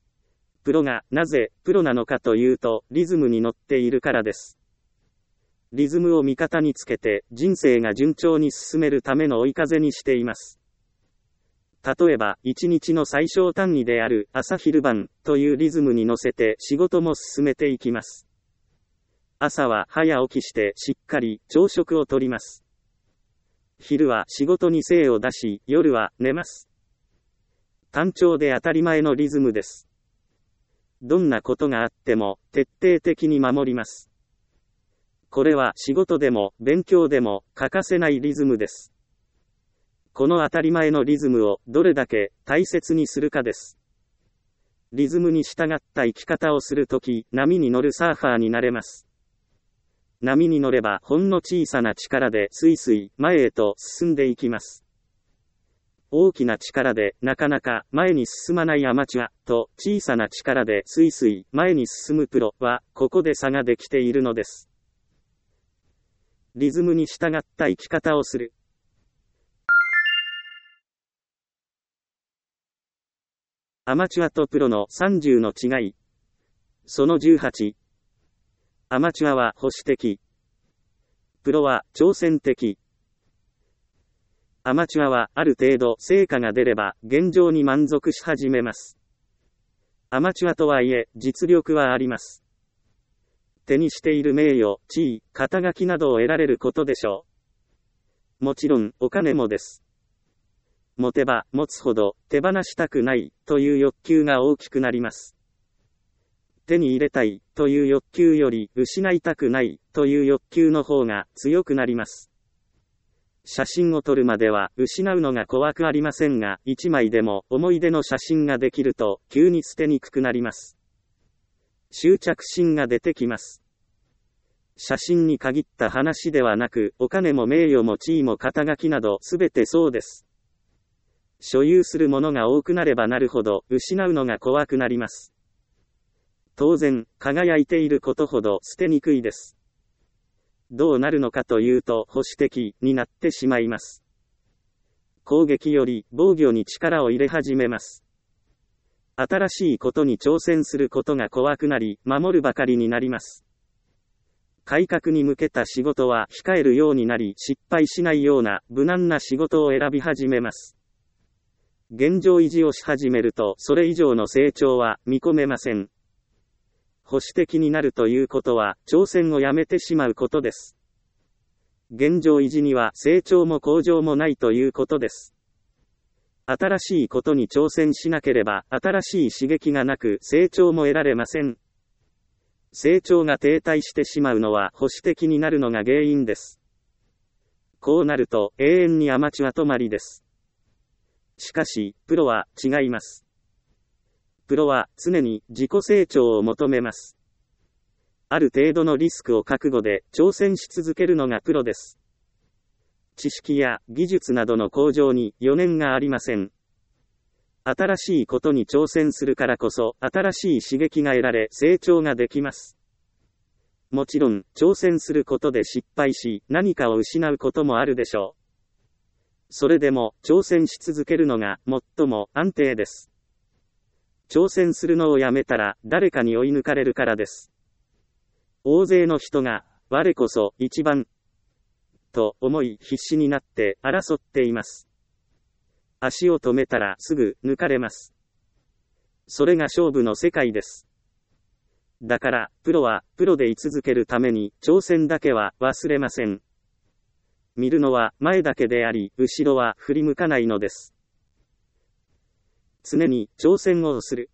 プロがなぜプロなのかというと、リズムに乗っているからです。 リズムを味方につけて人生が順調に進めるための追い風にしています。例えば、一日の最小単位である朝昼晩というリズムに乗せて仕事も進めていきます。朝は早起きしてしっかり朝食をとります。昼は仕事に精を出し、夜は寝ます。単調で当たり前のリズムです。どんなことがあっても徹底的に守ります。これは仕事でも勉強でも欠かせないリズムです。この当たり前のリズムをどれだけ大切にするかです。リズムに従った生き方をするとき、波に乗るサーファーになれます。波に乗ればほんの小さな力でスイスイ前へと進んでいきます。大きな力でなかなか前に進まないアマチュアと小さな力でスイスイ前に進むプロはここで差ができているのです。リズムに従った生き方をする。アマチュアとプロの30の違い。その18。アマチュアは保守的。プロは挑戦的。アマチュアはある程度成果が出れば現状に満足し始めます。アマチュアとはいえ実力はあります。手にしている名誉、地位、肩書きなどを得られることでしょう。もちろんお金もです。持てば持つほど手放したくないという欲求が大きくなります。手に入れたいという欲求より失いたくないという欲求の方が強くなります。写真を撮るまでは失うのが怖くありませんが、一枚でも思い出の写真ができると急に捨てにくくなります。執着心が出てきます。写真に限った話ではなく、お金も名誉も地位も肩書きなどすべてそうです。所有するものが多くなればなるほど失うのが怖くなります。当然、輝いていることほど捨てにくいです。どうなるのかというと保守的になってしまいます。攻撃より防御に力を入れ始めます。新しいことに挑戦することが怖くなり、守るばかりになります。改革に向けた仕事は控えるようになり、失敗しないような無難な仕事を選び始めます。現状維持をし始めると、それ以上の成長は見込めません。保守的になるということは、挑戦をやめてしまうことです。現状維持には成長も向上もないということです。新しいことに挑戦しなければ、新しい刺激がなく成長も得られません。成長が停滞してしまうのは保守的になるのが原因です。こうなると永遠にアマチュア止まりです。しかし、プロは違います。プロは常に自己成長を求めます。ある程度のリスクを覚悟で挑戦し続けるのがプロです。知識や技術などの向上に余念がありません。新しいことに挑戦するからこそ新しい刺激が得られ成長ができます。もちろん挑戦することで失敗し何かを失うこともあるでしょう。それでも挑戦し続けるのが最も安定です。挑戦するのをやめたら誰かに追い抜かれるからです。大勢の人が我こそ一番と思い必死になって争っています。足を止めたらすぐ抜かれます。それが勝負の世界です。だからプロはプロで居続けるために挑戦だけは忘れません。見るのは前だけであり、後ろは振り向かないのです。常に挑戦をする。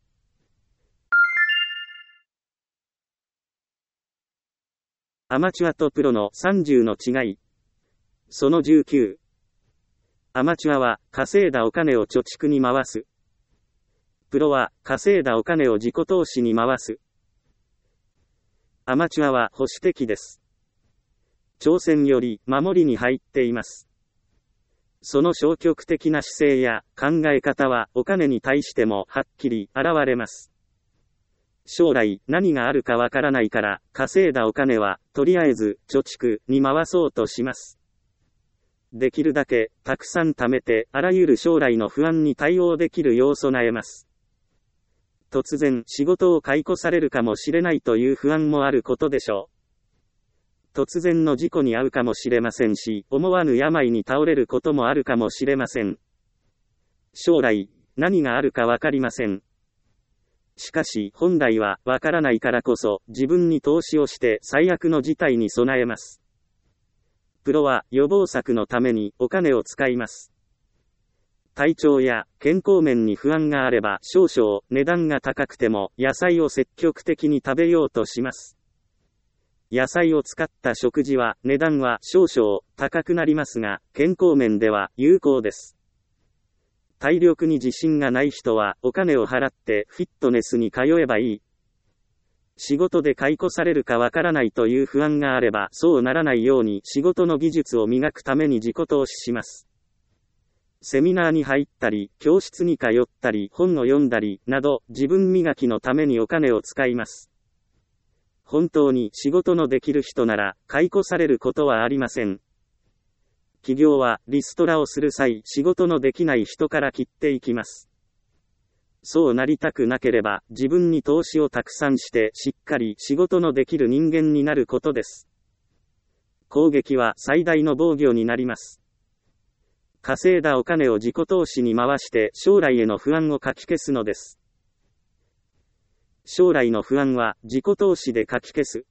アマチュアとプロの30の違い。その19。アマチュアは稼いだお金を貯蓄に回す。プロは稼いだお金を自己投資に回す。アマチュアは保守的です。挑戦より守りに入っています。その消極的な姿勢や考え方はお金に対してもはっきり現れます。将来何があるかわからないから稼いだお金はとりあえず貯蓄に回そうとします。できるだけたくさん貯めてあらゆる将来の不安に対応できるよう備えます。突然仕事を解雇されるかもしれないという不安もあることでしょう。 突然の事故に遭うかもしれませんし、思わぬ病に倒れることもあるかもしれません。将来、何があるかわかりません。しかし、本来は、わからないからこそ、自分に投資をして、最悪の事態に備えます。プロは、予防策のために、お金を使います。体調や健康面に不安があれば少々値段が高くても野菜を積極的に食べようとします。野菜を使った食事は値段は少々高くなりますが健康面では有効です。体力に自信がない人はお金を払ってフィットネスに通えばいい。仕事で解雇されるかわからないという不安があればそうならないように仕事の技術を磨くために自己投資します。セミナーに入ったり、教室に通ったり、本を読んだり、など、自分磨きのためにお金を使います。本当に仕事のできる人なら、解雇されることはありません。企業は、リストラをする際、仕事のできない人から切っていきます。そうなりたくなければ、自分に投資をたくさんして、しっかり仕事のできる人間になることです。攻撃は最大の防御になります。稼いだお金を自己投資に回して将来への不安をかき消すのです。将来の不安は自己投資でかき消す。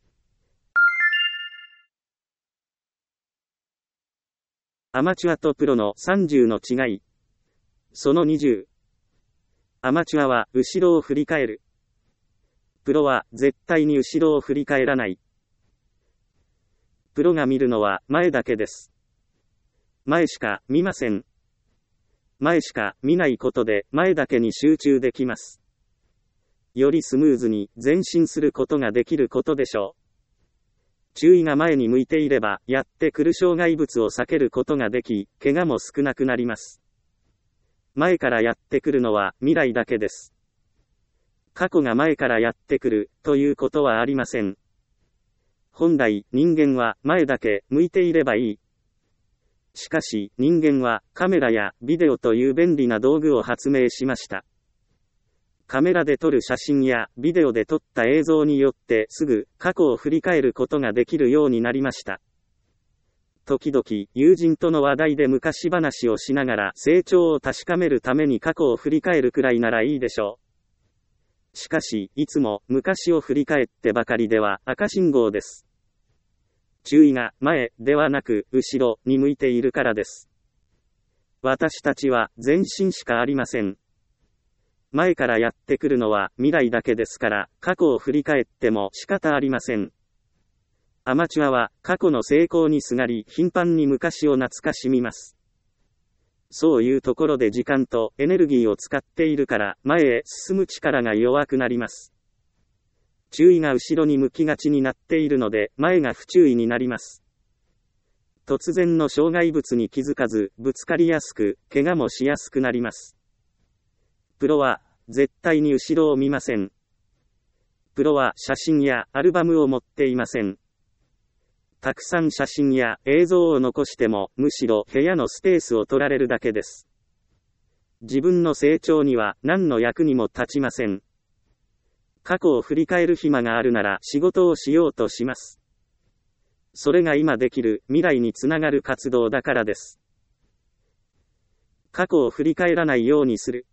アマチュアとプロの30の違い。その20。アマチュアは後ろを振り返る。プロは絶対に後ろを振り返らない。プロが見るのは前だけです。前しか見ません。前しか見ないことで前だけに集中できます。よりスムーズに前進することができることでしょう。注意が前に向いていればやってくる障害物を避けることができ、怪我も少なくなります。前からやってくるのは未来だけです。過去が前からやってくるということはありません。本来人間は前だけ向いていればいい。しかし、人間はカメラやビデオという便利な道具を発明しました。カメラで撮る写真やビデオで撮った映像によってすぐ過去を振り返ることができるようになりました。時々友人との話題で昔話をしながら成長を確かめるために過去を振り返るくらいならいいでしょう。しかし、いつも昔を振り返ってばかりでは赤信号です。注意が前ではなく後ろに向いているからです。私たちは前進しかありません。前からやってくるのは未来だけですから過去を振り返っても仕方ありません。アマチュアは過去の成功にすがり頻繁に昔を懐かしみます。そういうところで時間とエネルギーを使っているから前へ進む力が弱くなります。注意が後ろに向きがちになっているので、前が不注意になります。突然の障害物に気づかず、ぶつかりやすく、怪我もしやすくなります。プロは、絶対に後ろを見ません。プロは写真やアルバムを持っていません。たくさん写真や映像を残しても、むしろ部屋のスペースを取られるだけです。自分の成長には何の役にも立ちません。過去を振り返る暇があるなら仕事をしようとします。それが今できる未来につながる活動だからです。過去を振り返らないようにする。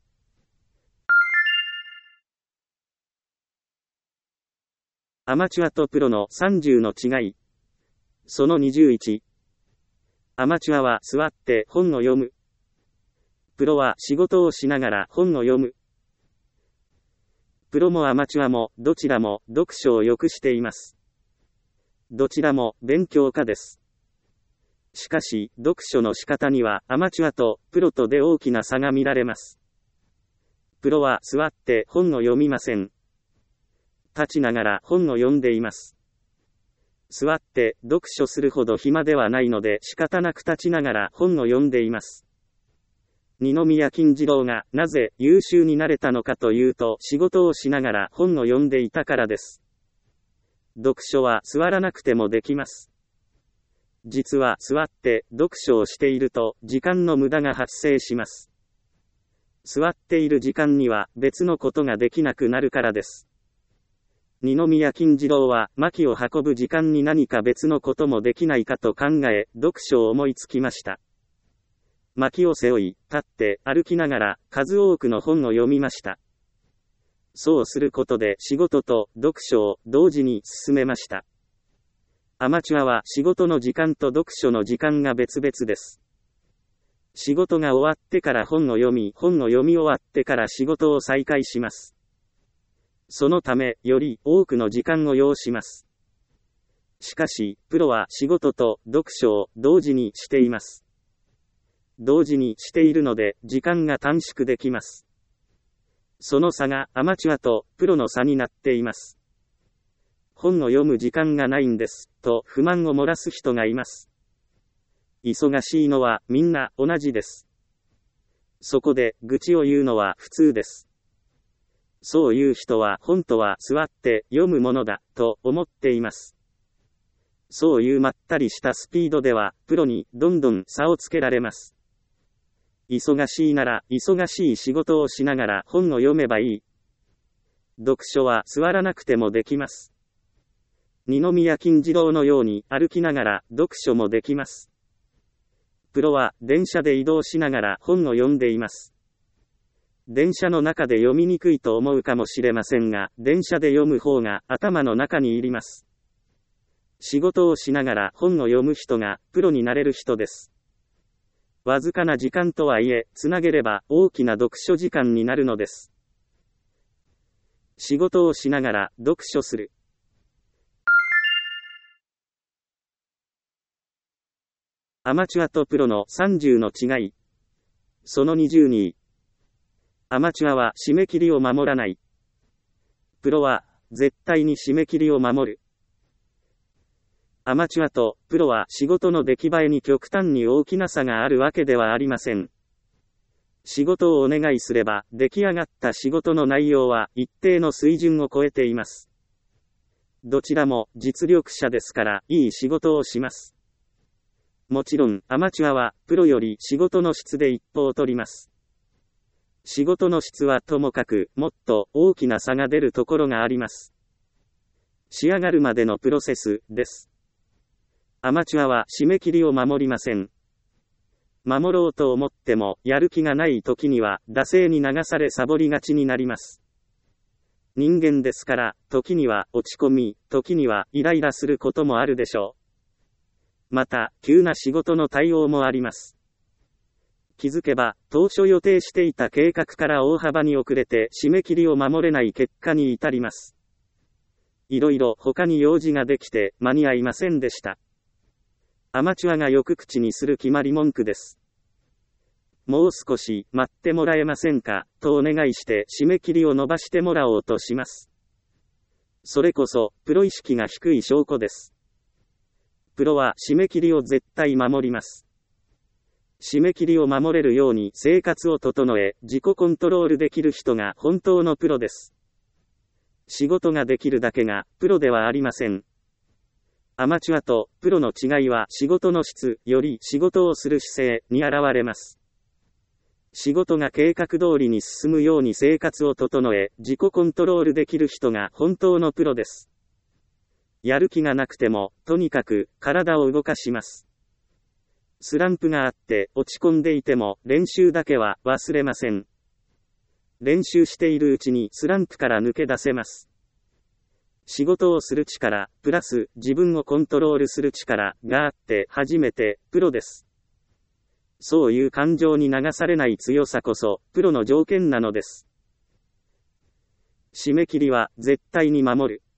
アマチュアとプロの30の違い。その21。アマチュアは座って本を読む。プロは仕事をしながら本を読む。プロもアマチュアもどちらも読書をよくしています。どちらも勉強家です。しかし、読書の仕方にはアマチュアとプロとで大きな差が見られます。プロは座って本を読みません。立ちながら本を読んでいます。座って読書するほど暇ではないので仕方なく立ちながら本を読んでいます。二宮金次郎がなぜ優秀になれたのかというと仕事をしながら本を読んでいたからです。読書は座らなくてもできます。実は座って読書をしていると時間の無駄が発生します。座っている時間には別のことができなくなるからです。 二宮金次郎は、薪を運ぶ時間に何か別のこともできないかと考え、読書を思いつきました。薪を背負い、立って、歩きながら、数多くの本を読みました。そうすることで仕事と読書を同時に進めました。アマチュアは仕事の時間と読書の時間が別々です。仕事が終わってから本を読み終わってから仕事を再開します。そのため、より多くの時間を要します。しかし、プロは仕事と読書を同時にしています。同時にしているので、時間が短縮できます。その差がアマチュアとプロの差になっています。本を読む時間がないんです、と不満を漏らす人がいます。忙しいのはみんな同じです。そこで愚痴を言うのは普通です。そういう人は本とは座って読むものだと思っています。そういうまったりしたスピードではプロにどんどん差をつけられます。忙しいなら忙しい仕事をしながら本を読めばいい。読書は座らなくてもできます。二宮金次郎のように歩きながら読書もできます。プロは電車で移動しながら本を読んでいます。電車の中で読みにくいと思うかもしれませんが、電車で読む方が頭の中に入ります。仕事をしながら本を読む人がプロになれる人です。わずかな時間とはいえ、つなげれば大きな読書時間になるのです。仕事をしながら読書する。アマチュアとプロの30の違い。その22。アマチュアは締め切りを守らない。プロは絶対に締め切りを守る。アマチュアとプロは仕事の出来栄えに極端に大きな差があるわけではありません。仕事をお願いすれば出来上がった仕事の内容は一定の水準を超えています。どちらも実力者ですからいい仕事をします。もちろんアマチュアはプロより仕事の質で一歩を取ります。仕事の質はともかくもっと大きな差が出るところがあります。仕上がるまでのプロセスです。アマチュアは締め切りを守りません。守ろうと思ってもやる気がない時には惰性に流されサボりがちになります。人間ですから、時には落ち込み、時にはイライラすることもあるでしょう。また、急な仕事の対応もあります。気づけば、当初予定していた計画から大幅に遅れて締め切りを守れない結果に至ります。いろいろ他に用事ができて間に合いませんでした。アマチュアがよく口にする決まり文句です。もう少し待ってもらえませんか、とお願いして締め切りを延ばしてもらおうとします。それこそ、プロ意識が低い証拠です。プロは締め切りを絶対守ります。締め切りを守れるように生活を整え、自己コントロールできる人が本当のプロです。仕事ができるだけがプロではありません。アマチュアとプロの違いは仕事の質より仕事をする姿勢に現れます。仕事が計画通りに進むように生活を整え、自己コントロールできる人が本当のプロです。やる気がなくても、とにかく体を動かします。スランプがあって落ち込んでいても練習だけは忘れません。練習しているうちにスランプから抜け出せます。仕事をする力、プラス自分をコントロールする力があって初めてプロです。そういう感情に流されない強さこそプロの条件なのです。締め切りは絶対に守る。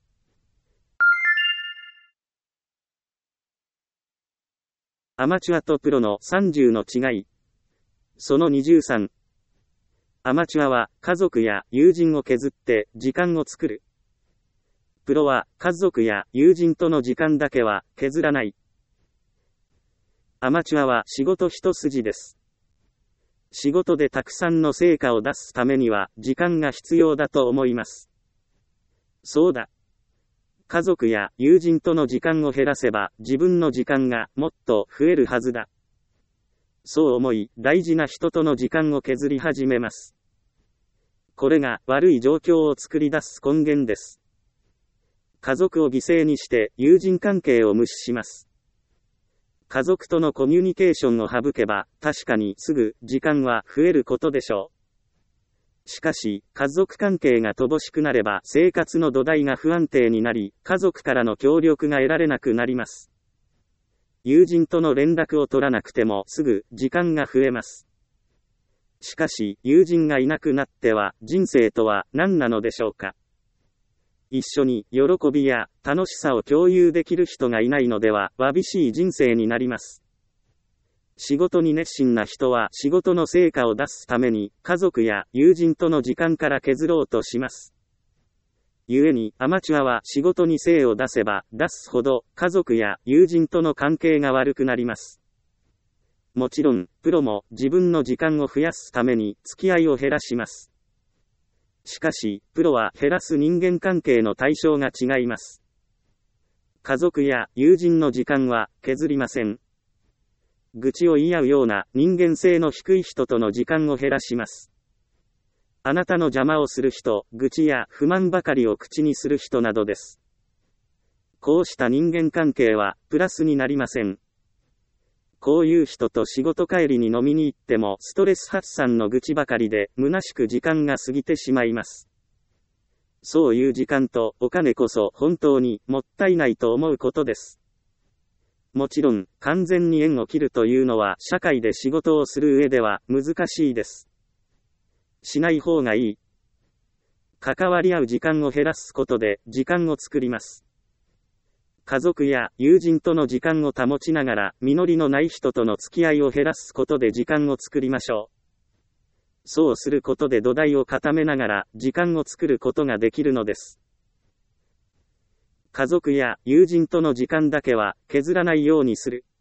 アマチュアとプロの30の違い。その23。アマチュアは家族や友人を削って時間を作る。プロは家族や友人との時間だけは削らない。アマチュアは仕事一筋です。仕事でたくさんの成果を出すためには時間が必要だと思います。そうだ。家族や友人との時間を減らせば自分の時間がもっと増えるはずだ。そう思い、大事な人との時間を削り始めます。これが悪い状況を作り出す根源です。 家族を犠牲にして友人関係を無視します。家族とのコミュニケーションを省けば、確かにすぐ時間は増えることでしょう。しかし、家族関係が乏しくなれば生活の土台が不安定になり、家族からの協力が得られなくなります。友人との連絡を取らなくてもすぐ時間が増えます。しかし、友人がいなくなっては、人生とは何なのでしょうか。一緒に喜びや楽しさを共有できる人がいないのでは、わびしい人生になります。仕事に熱心な人は仕事の成果を出すために、家族や友人との時間から削ろうとします。故に、アマチュアは仕事に精を出せば出すほど、家族や友人との関係が悪くなります。もちろん、プロも自分の時間を増やすために付き合いを減らします。しかし、プロは減らす人間関係の対象が違います。家族や友人の時間は削りません。愚痴を言い合うような人間性の低い人との時間を減らします。あなたの邪魔をする人、愚痴や不満ばかりを口にする人などです。こうした人間関係はプラスになりません。こういう人と仕事帰りに飲みに行ってもストレス発散の愚痴ばかりで虚しく時間が過ぎてしまいます。そういう時間とお金こそ本当にもったいないと思うことです。もちろん、完全に縁を切るというのは社会で仕事をする上では難しいです。しない方がいい。関わり合う時間を減らすことで時間を作ります。家族や友人との時間を保ちながら、実りのない人との付き合いを減らすことで時間を作りましょう。そうすることで土台を固めながら時間を作ることができるのです。家族や友人との時間だけは削らないようにする。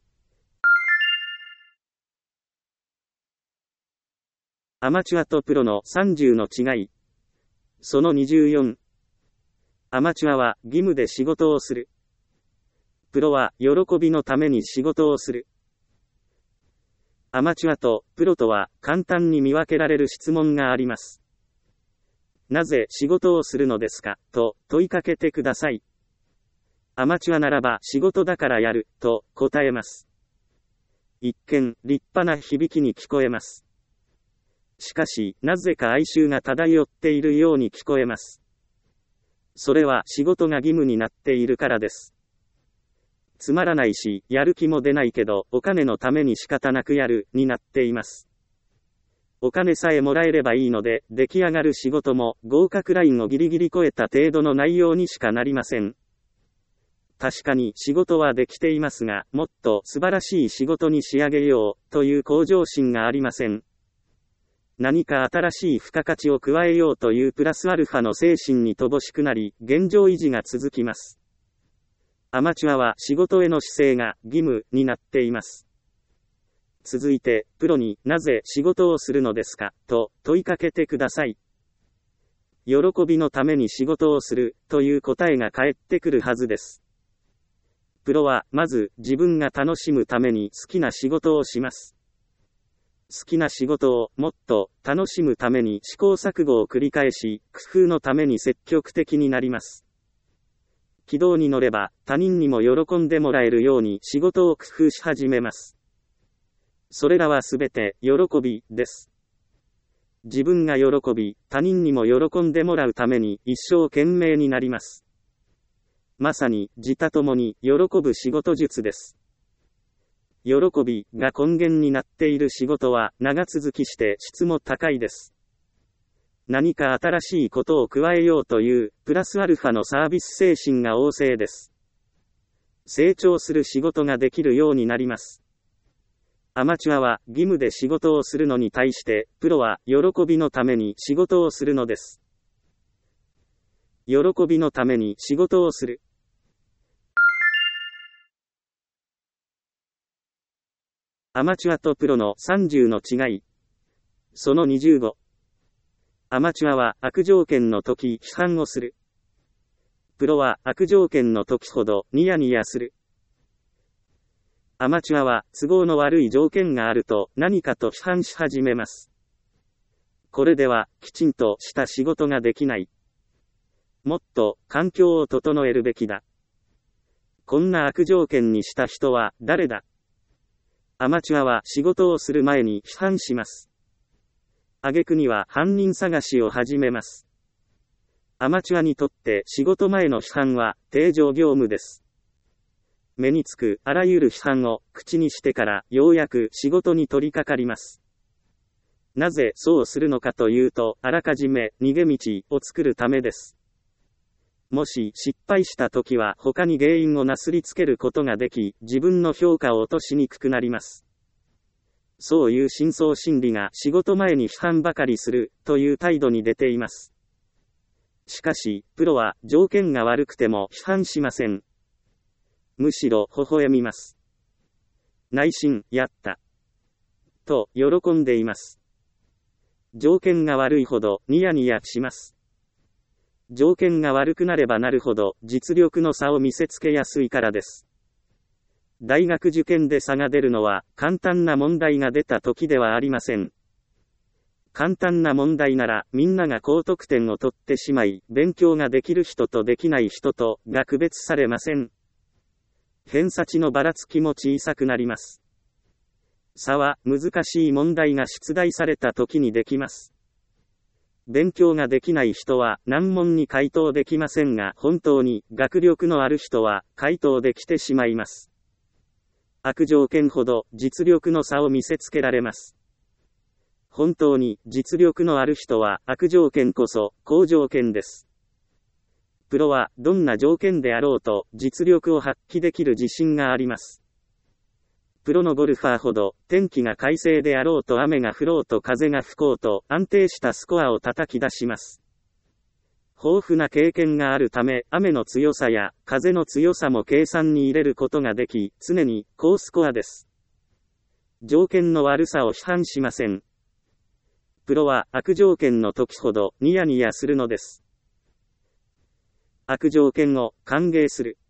アマチュアとプロの30の違い。その24。アマチュアは義務で仕事をする。プロは喜びのために仕事をする。アマチュアとプロとは簡単に見分けられる質問があります。なぜ仕事をするのですかと問いかけてください。アマチュアならば仕事だからやると答えます。一見立派な響きに聞こえます。しかしなぜか哀愁が漂っているように聞こえます。それは仕事が義務になっているからです。つまらないし、やる気も出ないけど、お金のために仕方なくやる、になっています。お金さえもらえればいいので、出来上がる仕事も、合格ラインをギリギリ超えた程度の内容にしかなりません。確かに仕事はできていますが、もっと素晴らしい仕事に仕上げよう、という向上心がありません。何か新しい付加価値を加えようというプラスアルファの精神に乏しくなり、現状維持が続きます。アマチュアは仕事への姿勢が義務になっています。続いて、プロになぜ仕事をするのですかと問いかけてください。喜びのために仕事をするという答えが返ってくるはずです。プロはまず自分が楽しむために好きな仕事をします。好きな仕事をもっと楽しむために試行錯誤を繰り返し、工夫のために積極的になります。軌道に乗れば他人にも喜んでもらえるように仕事を工夫し始めます。それらはすべて喜びです。自分が喜び、他人にも喜んでもらうために一生懸命になります。まさに自他ともに喜ぶ仕事術です。喜びが根源になっている仕事は長続きして質も高いです。何か新しいことを加えようというプラスアルファのサービス精神が旺盛です。成長する仕事ができるようになります。アマチュアは義務で仕事をするのに対して、プロは喜びのために仕事をするのです。喜びのために仕事をする。アマチュアとプロの30の違い。その25。アマチュアは悪条件の時批判をする。プロは悪条件の時ほどニヤニヤする。アマチュアは都合の悪い条件があると何かと批判し始めます。これではきちんとした仕事ができない。 もっと環境を整えるべきだ。こんな悪条件にした人は誰だ。アマチュアは仕事をする前に批判します。挙句には犯人探しを始めます。アマチュアにとって仕事前の批判は定常業務です。目につくあらゆる批判を口にしてからようやく仕事に取り掛かります。なぜそうするのかというと、あらかじめ逃げ道を作るためです。もし失敗したときは他に原因をなすりつけることができ、自分の評価を落としにくくなります。そういう深層心理が仕事前に批判ばかりするという態度に出ています。しかし、プロは条件が悪くても批判しません。むしろ微笑みます。内心、やった。と喜んでいます。条件が悪いほどニヤニヤします。条件が悪くなればなるほど実力の差を見せつけやすいからです。大学受験で差が出るのは簡単な問題が出た時ではありません。簡単な問題ならみんなが高得点を取ってしまい、勉強ができる人とできない人とが区別されません。偏差値のばらつきも小さくなります。差は難しい問題が出題された時にできます。勉強ができない人は難問に回答できませんが、本当に学力のある人は回答できてしまいます。悪条件ほど実力の差を見せつけられます。本当に実力のある人は悪条件こそ好条件です。プロはどんな条件であろうと実力を発揮できる自信があります。プロのゴルファーほど天気が快晴であろうと雨が降ろうと風が吹こうと安定したスコアを叩き出します。豊富な経験があるため、雨の強さや風の強さも計算に入れることができ、常に高スコアです。条件の悪さを批判しません。プロは悪条件の時ほどニヤニヤするのです。悪条件を歓迎する。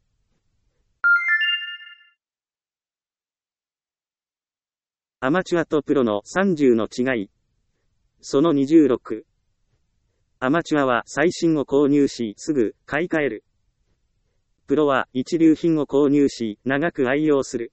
アマチュアとプロの30の違い。その26。アマチュアは最新を購入しすぐ買い替える。プロは一流品を購入し長く愛用する。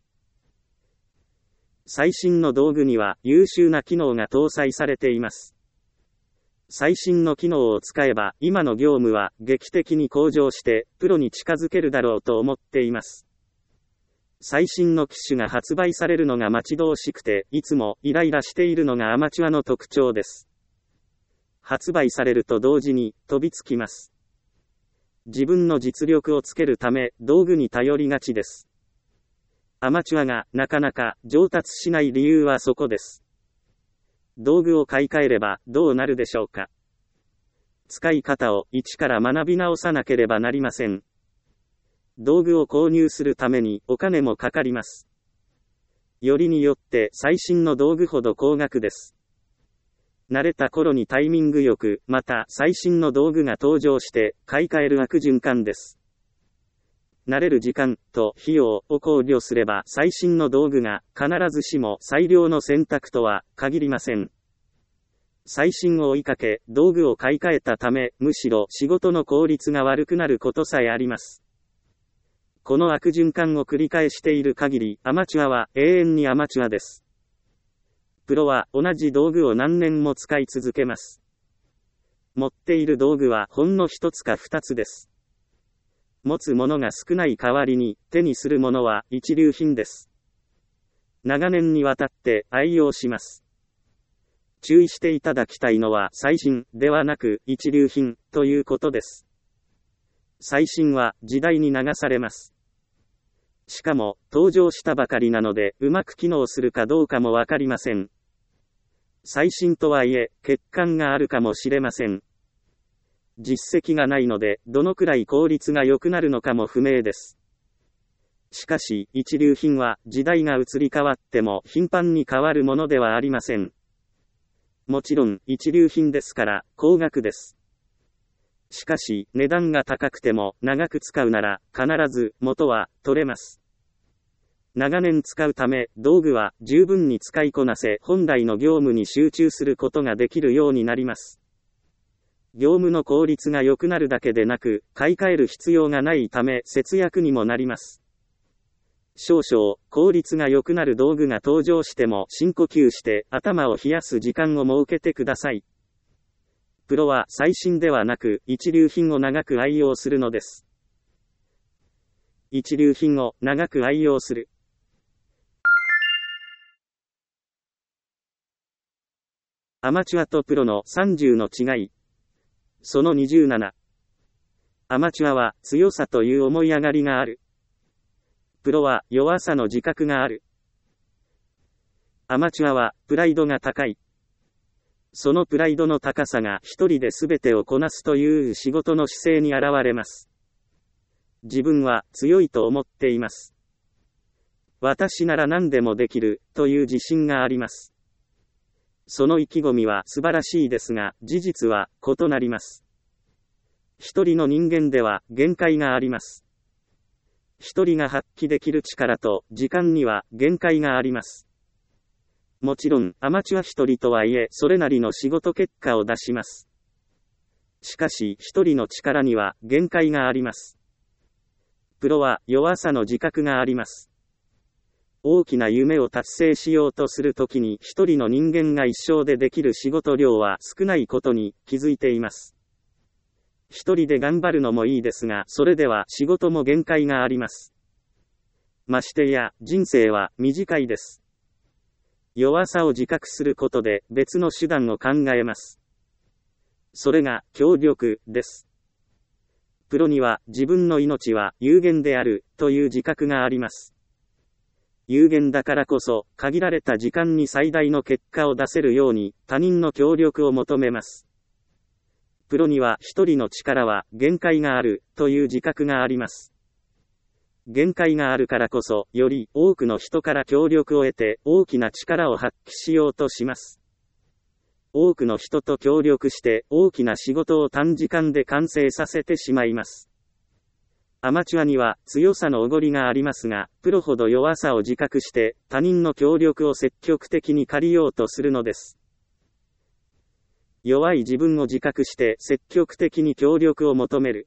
最新の道具には優秀な機能が搭載されています。最新の機能を使えば今の業務は劇的に向上してプロに近づけるだろうと思っています。最新の機種が発売されるのが待ち遠しくて、いつもイライラしているのがアマチュアの特徴です。発売されると同時に飛びつきます。自分の実力をつけるため道具に頼りがちです。アマチュアがなかなか上達しない理由はそこです。道具を買い替えればどうなるでしょうか。使い方を一から学び直さなければなりません。道具を購入するためにお金もかかります。よりによって最新の道具ほど高額です。慣れた頃にタイミングよく、また最新の道具が登場して買い替える悪循環です。慣れる時間と費用を考慮すれば最新の道具が必ずしも最良の選択とは限りません。最新を追いかけ道具を買い替えたため、むしろ仕事の効率が悪くなることさえあります。この悪循環を繰り返している限り、アマチュアは永遠にアマチュアです。プロは同じ道具を何年も使い続けます。持っている道具はほんの一つか二つです。持つものが少ない代わりに手にするものは一流品です。長年にわたって愛用します。注意していただきたいのは最新ではなく一流品ということです。最新は時代に流されます。しかも登場したばかりなのでうまく機能するかどうかもわかりません。最新とはいえ欠陥があるかもしれません。実績がないのでどのくらい効率が良くなるのかも不明です。しかし一流品は時代が移り変わっても頻繁に変わるものではありません。もちろん一流品ですから高額です。しかし値段が高くても長く使うなら必ず元は取れます。長年使うため道具は十分に使いこなせ本来の業務に集中することができるようになります。 業務の効率が良くなるだけでなく、買い替える必要がないため節約にもなります。少々、効率が良くなる道具が登場しても深呼吸して頭を冷やす時間を設けてください。プロは最新ではなく一流品を長く愛用するのです。一流品を長く愛用する。アマチュアとプロの30の違い。その27。アマチュアは強さという思い上がりがある。プロは弱さの自覚がある。アマチュアはプライドが高い。そのプライドの高さが一人で全てをこなすという仕事の姿勢に現れます。自分は強いと思っています。私なら何でもできるという自信があります。その意気込みは素晴らしいですが、事実は異なります。一人の人間では限界があります。一人が発揮できる力と時間には限界があります。もちろん、アマチュア一人とはいえ、それなりの仕事結果を出します。しかし、一人の力には限界があります。プロは弱さの自覚があります。大きな夢を達成しようとするときに一人の人間が一生でできる仕事量は少ないことに気づいています。一人で頑張るのもいいですが、それでは仕事も限界があります。ましてや、人生は短いです。弱さを自覚することで別の手段を考えます。それが協力です。プロには自分の命は有限であるという自覚があります。有限だからこそ限られた時間に最大の結果を出せるように他人の協力を求めます。プロには一人の力は限界があるという自覚があります。限界があるからこそ、より多くの人から協力を得て大きな力を発揮しようとします。多くの人と協力して大きな仕事を短時間で完成させてしまいます。アマチュアには強さのおごりがありますが、プロほど弱さを自覚して他人の協力を積極的に借りようとするのです。弱い自分を自覚して積極的に協力を求める。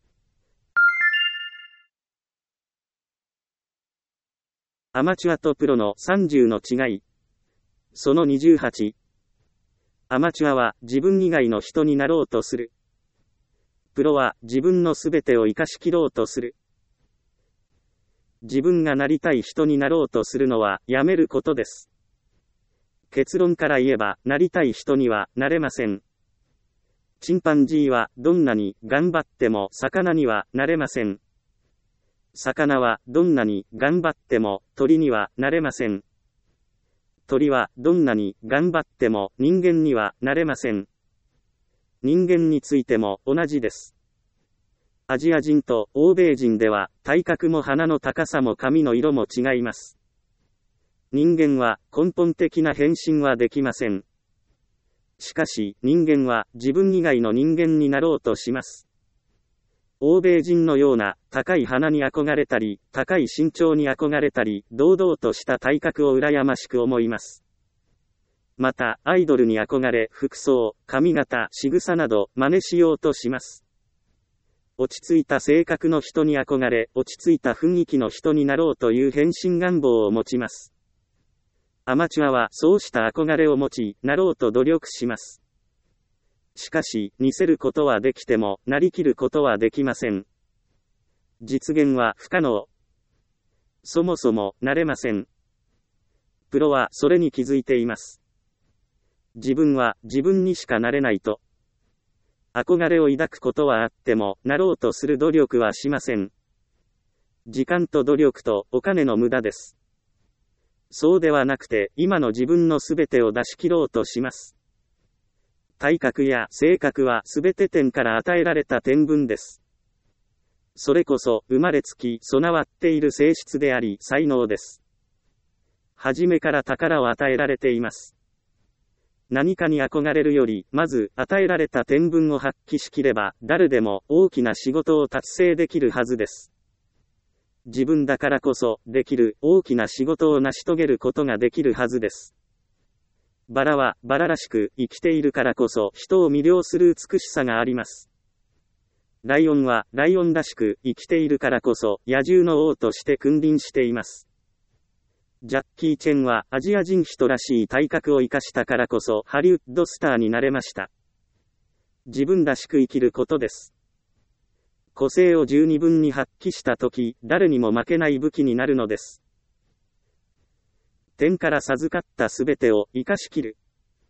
アマチュアとプロの30の違い。その28。アマチュアは自分以外の人になろうとする。プロは自分のすべてを生かし切ろうとする。自分がなりたい人になろうとするのはやめることです。結論から言えば、なりたい人にはなれません。チンパンジーはどんなに頑張っても魚にはなれません。魚はどんなに頑張っても鳥にはなれません。鳥はどんなに頑張っても人間にはなれません。人間についても同じです。アジア人と欧米人では体格も鼻の高さも髪の色も違います。人間は根本的な変身はできません。しかし人間は自分以外の人間になろうとします。欧米人のような高い鼻に憧れたり、高い身長に憧れたり、堂々とした体格を羨ましく思います。また、アイドルに憧れ、服装、髪型、仕草など真似しようとします。落ち着いた性格の人に憧れ、落ち着いた雰囲気の人になろうという変身願望を持ちます。アマチュアはそうした憧れを持ち、なろうと努力します。しかし、似せることはできても、なりきることはできません。実現は不可能。そもそも、なれません。プロはそれに気づいています。自分は自分にしかなれないと。憧れを抱くことはあっても、なろうとする努力はしません。時間と努力とお金の無駄です。そうではなくて、今の自分のすべてを出し切ろうとします。体格や性格はすべて天から与えられた天分です。それこそ生まれつき備わっている性質であり才能です。初めから宝を与えられています。何かに憧れるより、まず与えられた天分を発揮しきれば、誰でも大きな仕事を達成できるはずです。自分だからこそできる大きな仕事を成し遂げることができるはずです。 バラはバラらしく生きているからこそ人を魅了する美しさがあります。ライオンはライオンらしく生きているからこそ野獣の王として君臨しています。ジャッキー・チェンはアジア人人らしい体格を生かしたからこそハリウッドスターになれました。自分らしく生きることです。個性を十二分に発揮したとき、誰にも負けない武器になるのです。天から授かったすべてを生かしきる。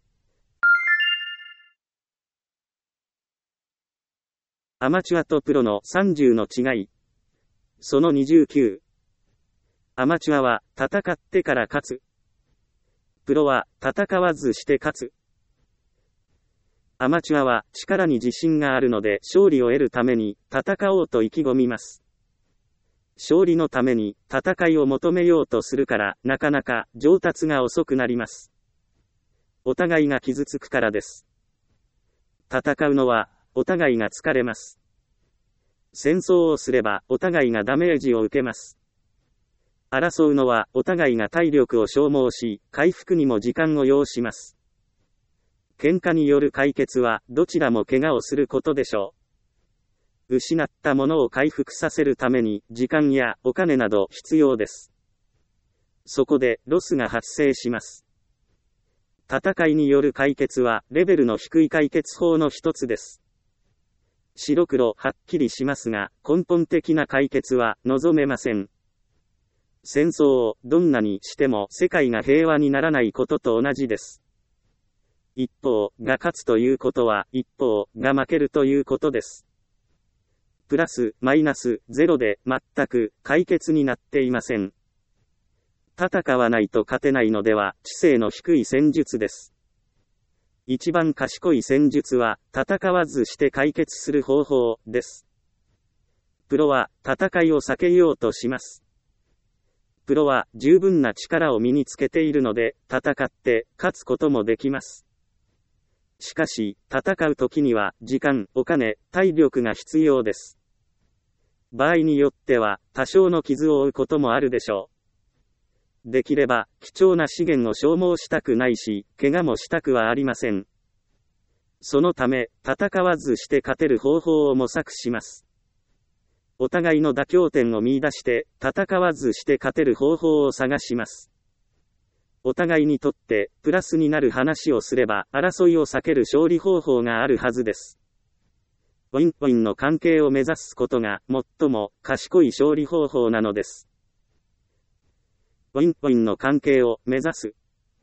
アマチュアとプロの30の違い。その29。アマチュアは戦ってから勝つ。プロは戦わずして勝つ。アマチュアは力に自信があるので勝利を得るために戦おうと意気込みます。勝利のために戦いを求めようとするからなかなか上達が遅くなります。お互いが傷つくからです。戦うのはお互いが疲れます。戦争をすればお互いがダメージを受けます。争うのはお互いが体力を消耗し、回復にも時間を要します。喧嘩による解決はどちらも怪我をすることでしょう。失ったものを回復させるために時間やお金など必要です。そこでロスが発生します。戦いによる解決はレベルの低い解決法の一つです。白黒はっきりしますが、根本的な解決は望めません。戦争をどんなにしても世界が平和にならないことと同じです。一方が勝つということは一方が負けるということです。プラス、マイナス、ゼロで全く解決になっていません。戦わないと勝てないのでは知性の低い戦術です。一番賢い戦術は戦わずして解決する方法です。プロは戦いを避けようとします。プロは十分な力を身につけているので戦って勝つこともできます。しかし、戦うときには時間、お金、体力が必要です。場合によっては多少の傷を負うこともあるでしょう。できれば貴重な資源を消耗したくないし、怪我もしたくはありません。そのため、戦わずして勝てる方法を模索します。お互いの妥協点を見出して、戦わずして勝てる方法を探します。お互いにとってプラスになる話をすれば争いを避ける勝利方法があるはずです。ウィンウィンの関係を目指すことが最も賢い勝利方法なのです。ウィンウィンの関係を目指す。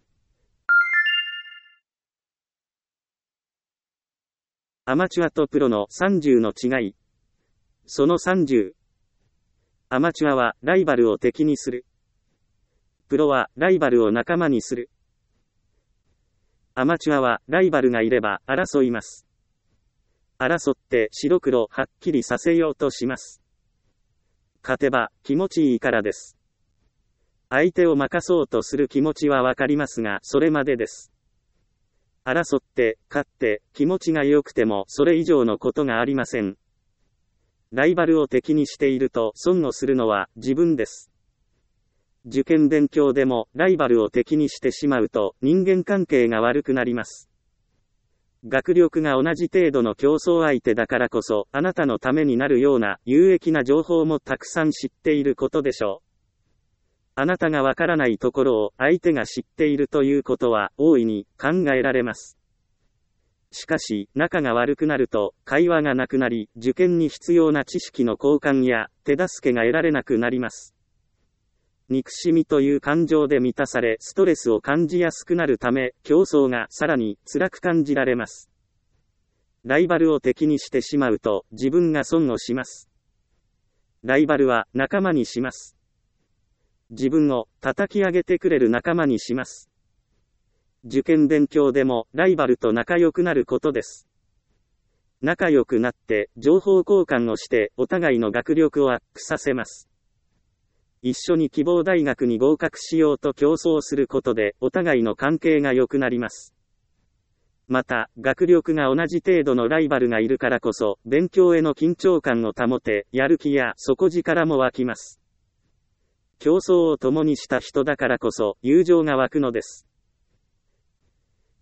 アマチュアとプロの30の違い。その30。アマチュアはライバルを敵にする。プロはライバルを仲間にする。アマチュアはライバルがいれば争います。争って白黒はっきりさせようとします。勝てば気持ちいいからです。相手を負かそうとする気持ちはわかりますが、それまでです。争って勝って気持ちが良くてもそれ以上のことがありません。ライバルを敵にしていると損をするのは自分です。受験勉強でもライバルを敵にしてしまうと人間関係が悪くなります。学力が同じ程度の競争相手だからこそあなたのためになるような有益な情報もたくさん知っていることでしょう。あなたがわからないところを相手が知っているということは大いに考えられます。しかし、仲が悪くなると、会話がなくなり、受験に必要な知識の交換や手助けが得られなくなります。憎しみという感情で満たされ、ストレスを感じやすくなるため、競争がさらに辛く感じられます。ライバルを敵にしてしまうと、自分が損をします。ライバルは仲間にします。自分を叩き上げてくれる仲間にします。受験勉強でもライバルと仲良くなることです。仲良くなって情報交換をしてお互いの学力をアップさせます。一緒に希望大学に合格しようと競争することでお互いの関係が良くなります。また、学力が同じ程度のライバルがいるからこそ勉強への緊張感を保て、やる気や底力も湧きます。競争を共にした人だからこそ友情が湧くのです。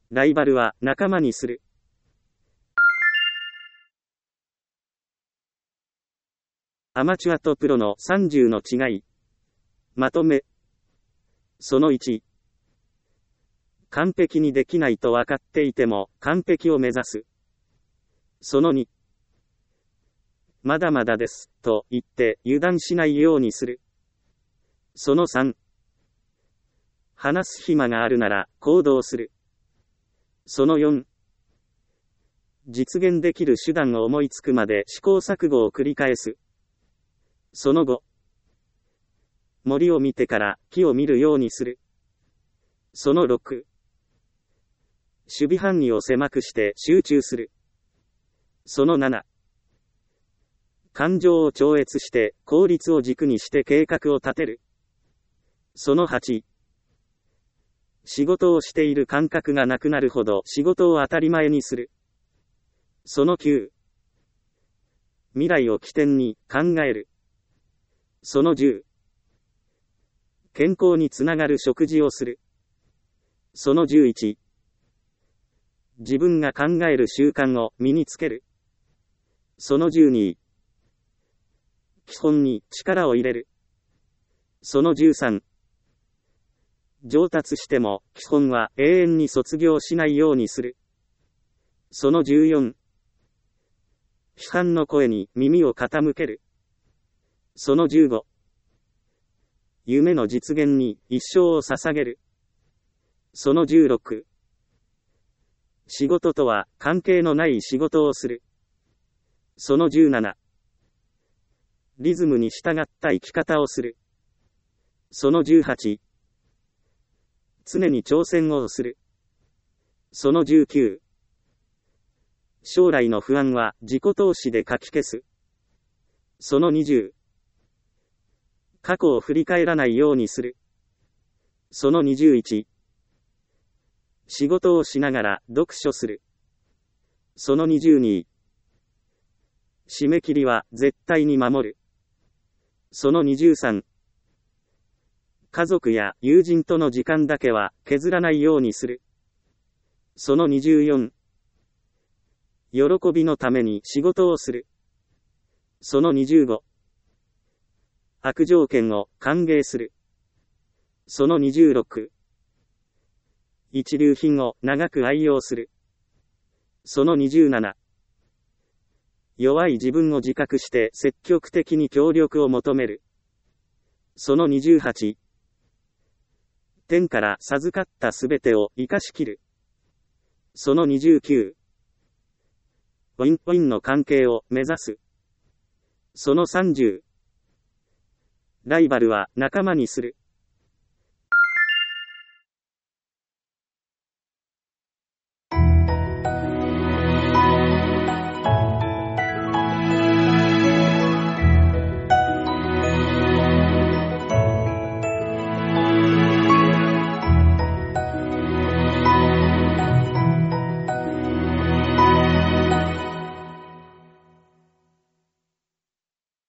ライバルは仲間にする。アマチュアとプロの30の違い。まとめ。その1。完璧にできないと分かっていても完璧を目指す。その2。まだまだです、と言って油断しないようにする。その3。話す暇があるなら行動する。その4。実現できる手段を思いつくまで試行錯誤を繰り返す。その5。森を見てから木を見るようにする。その6。守備範囲を狭くして集中する。その7。感情を超越して効率を軸にして計画を立てる。その8。仕事をしている感覚がなくなるほど仕事を当たり前にする。その9。未来を起点に考える。その10。健康につながる食事をする。その11。自分が考える習慣を身につける。その12。基本に力を入れる。その13。上達しても基本は永遠に卒業しないようにする。その14。批判の声に耳を傾ける。その15。夢の実現に一生を捧げる。その16。仕事とは関係のない仕事をする。その17。リズムに従った生き方をする。その18。常に挑戦をする。その19。将来の不安は自己投資でかき消す。その20。過去を振り返らないようにする。その21。仕事をしながら読書する。その22。締め切りは絶対に守る。その23。家族や友人との時間だけは削らないようにする。その24。喜びのために仕事をする。その25。悪条件を歓迎する。その26。一流品を長く愛用する。その27。弱い自分を自覚して積極的に協力を求める。その28。天から授かったすべてを生かしきる。その29。ウィンウィンの関係を目指す。その30。ライバルは仲間にする。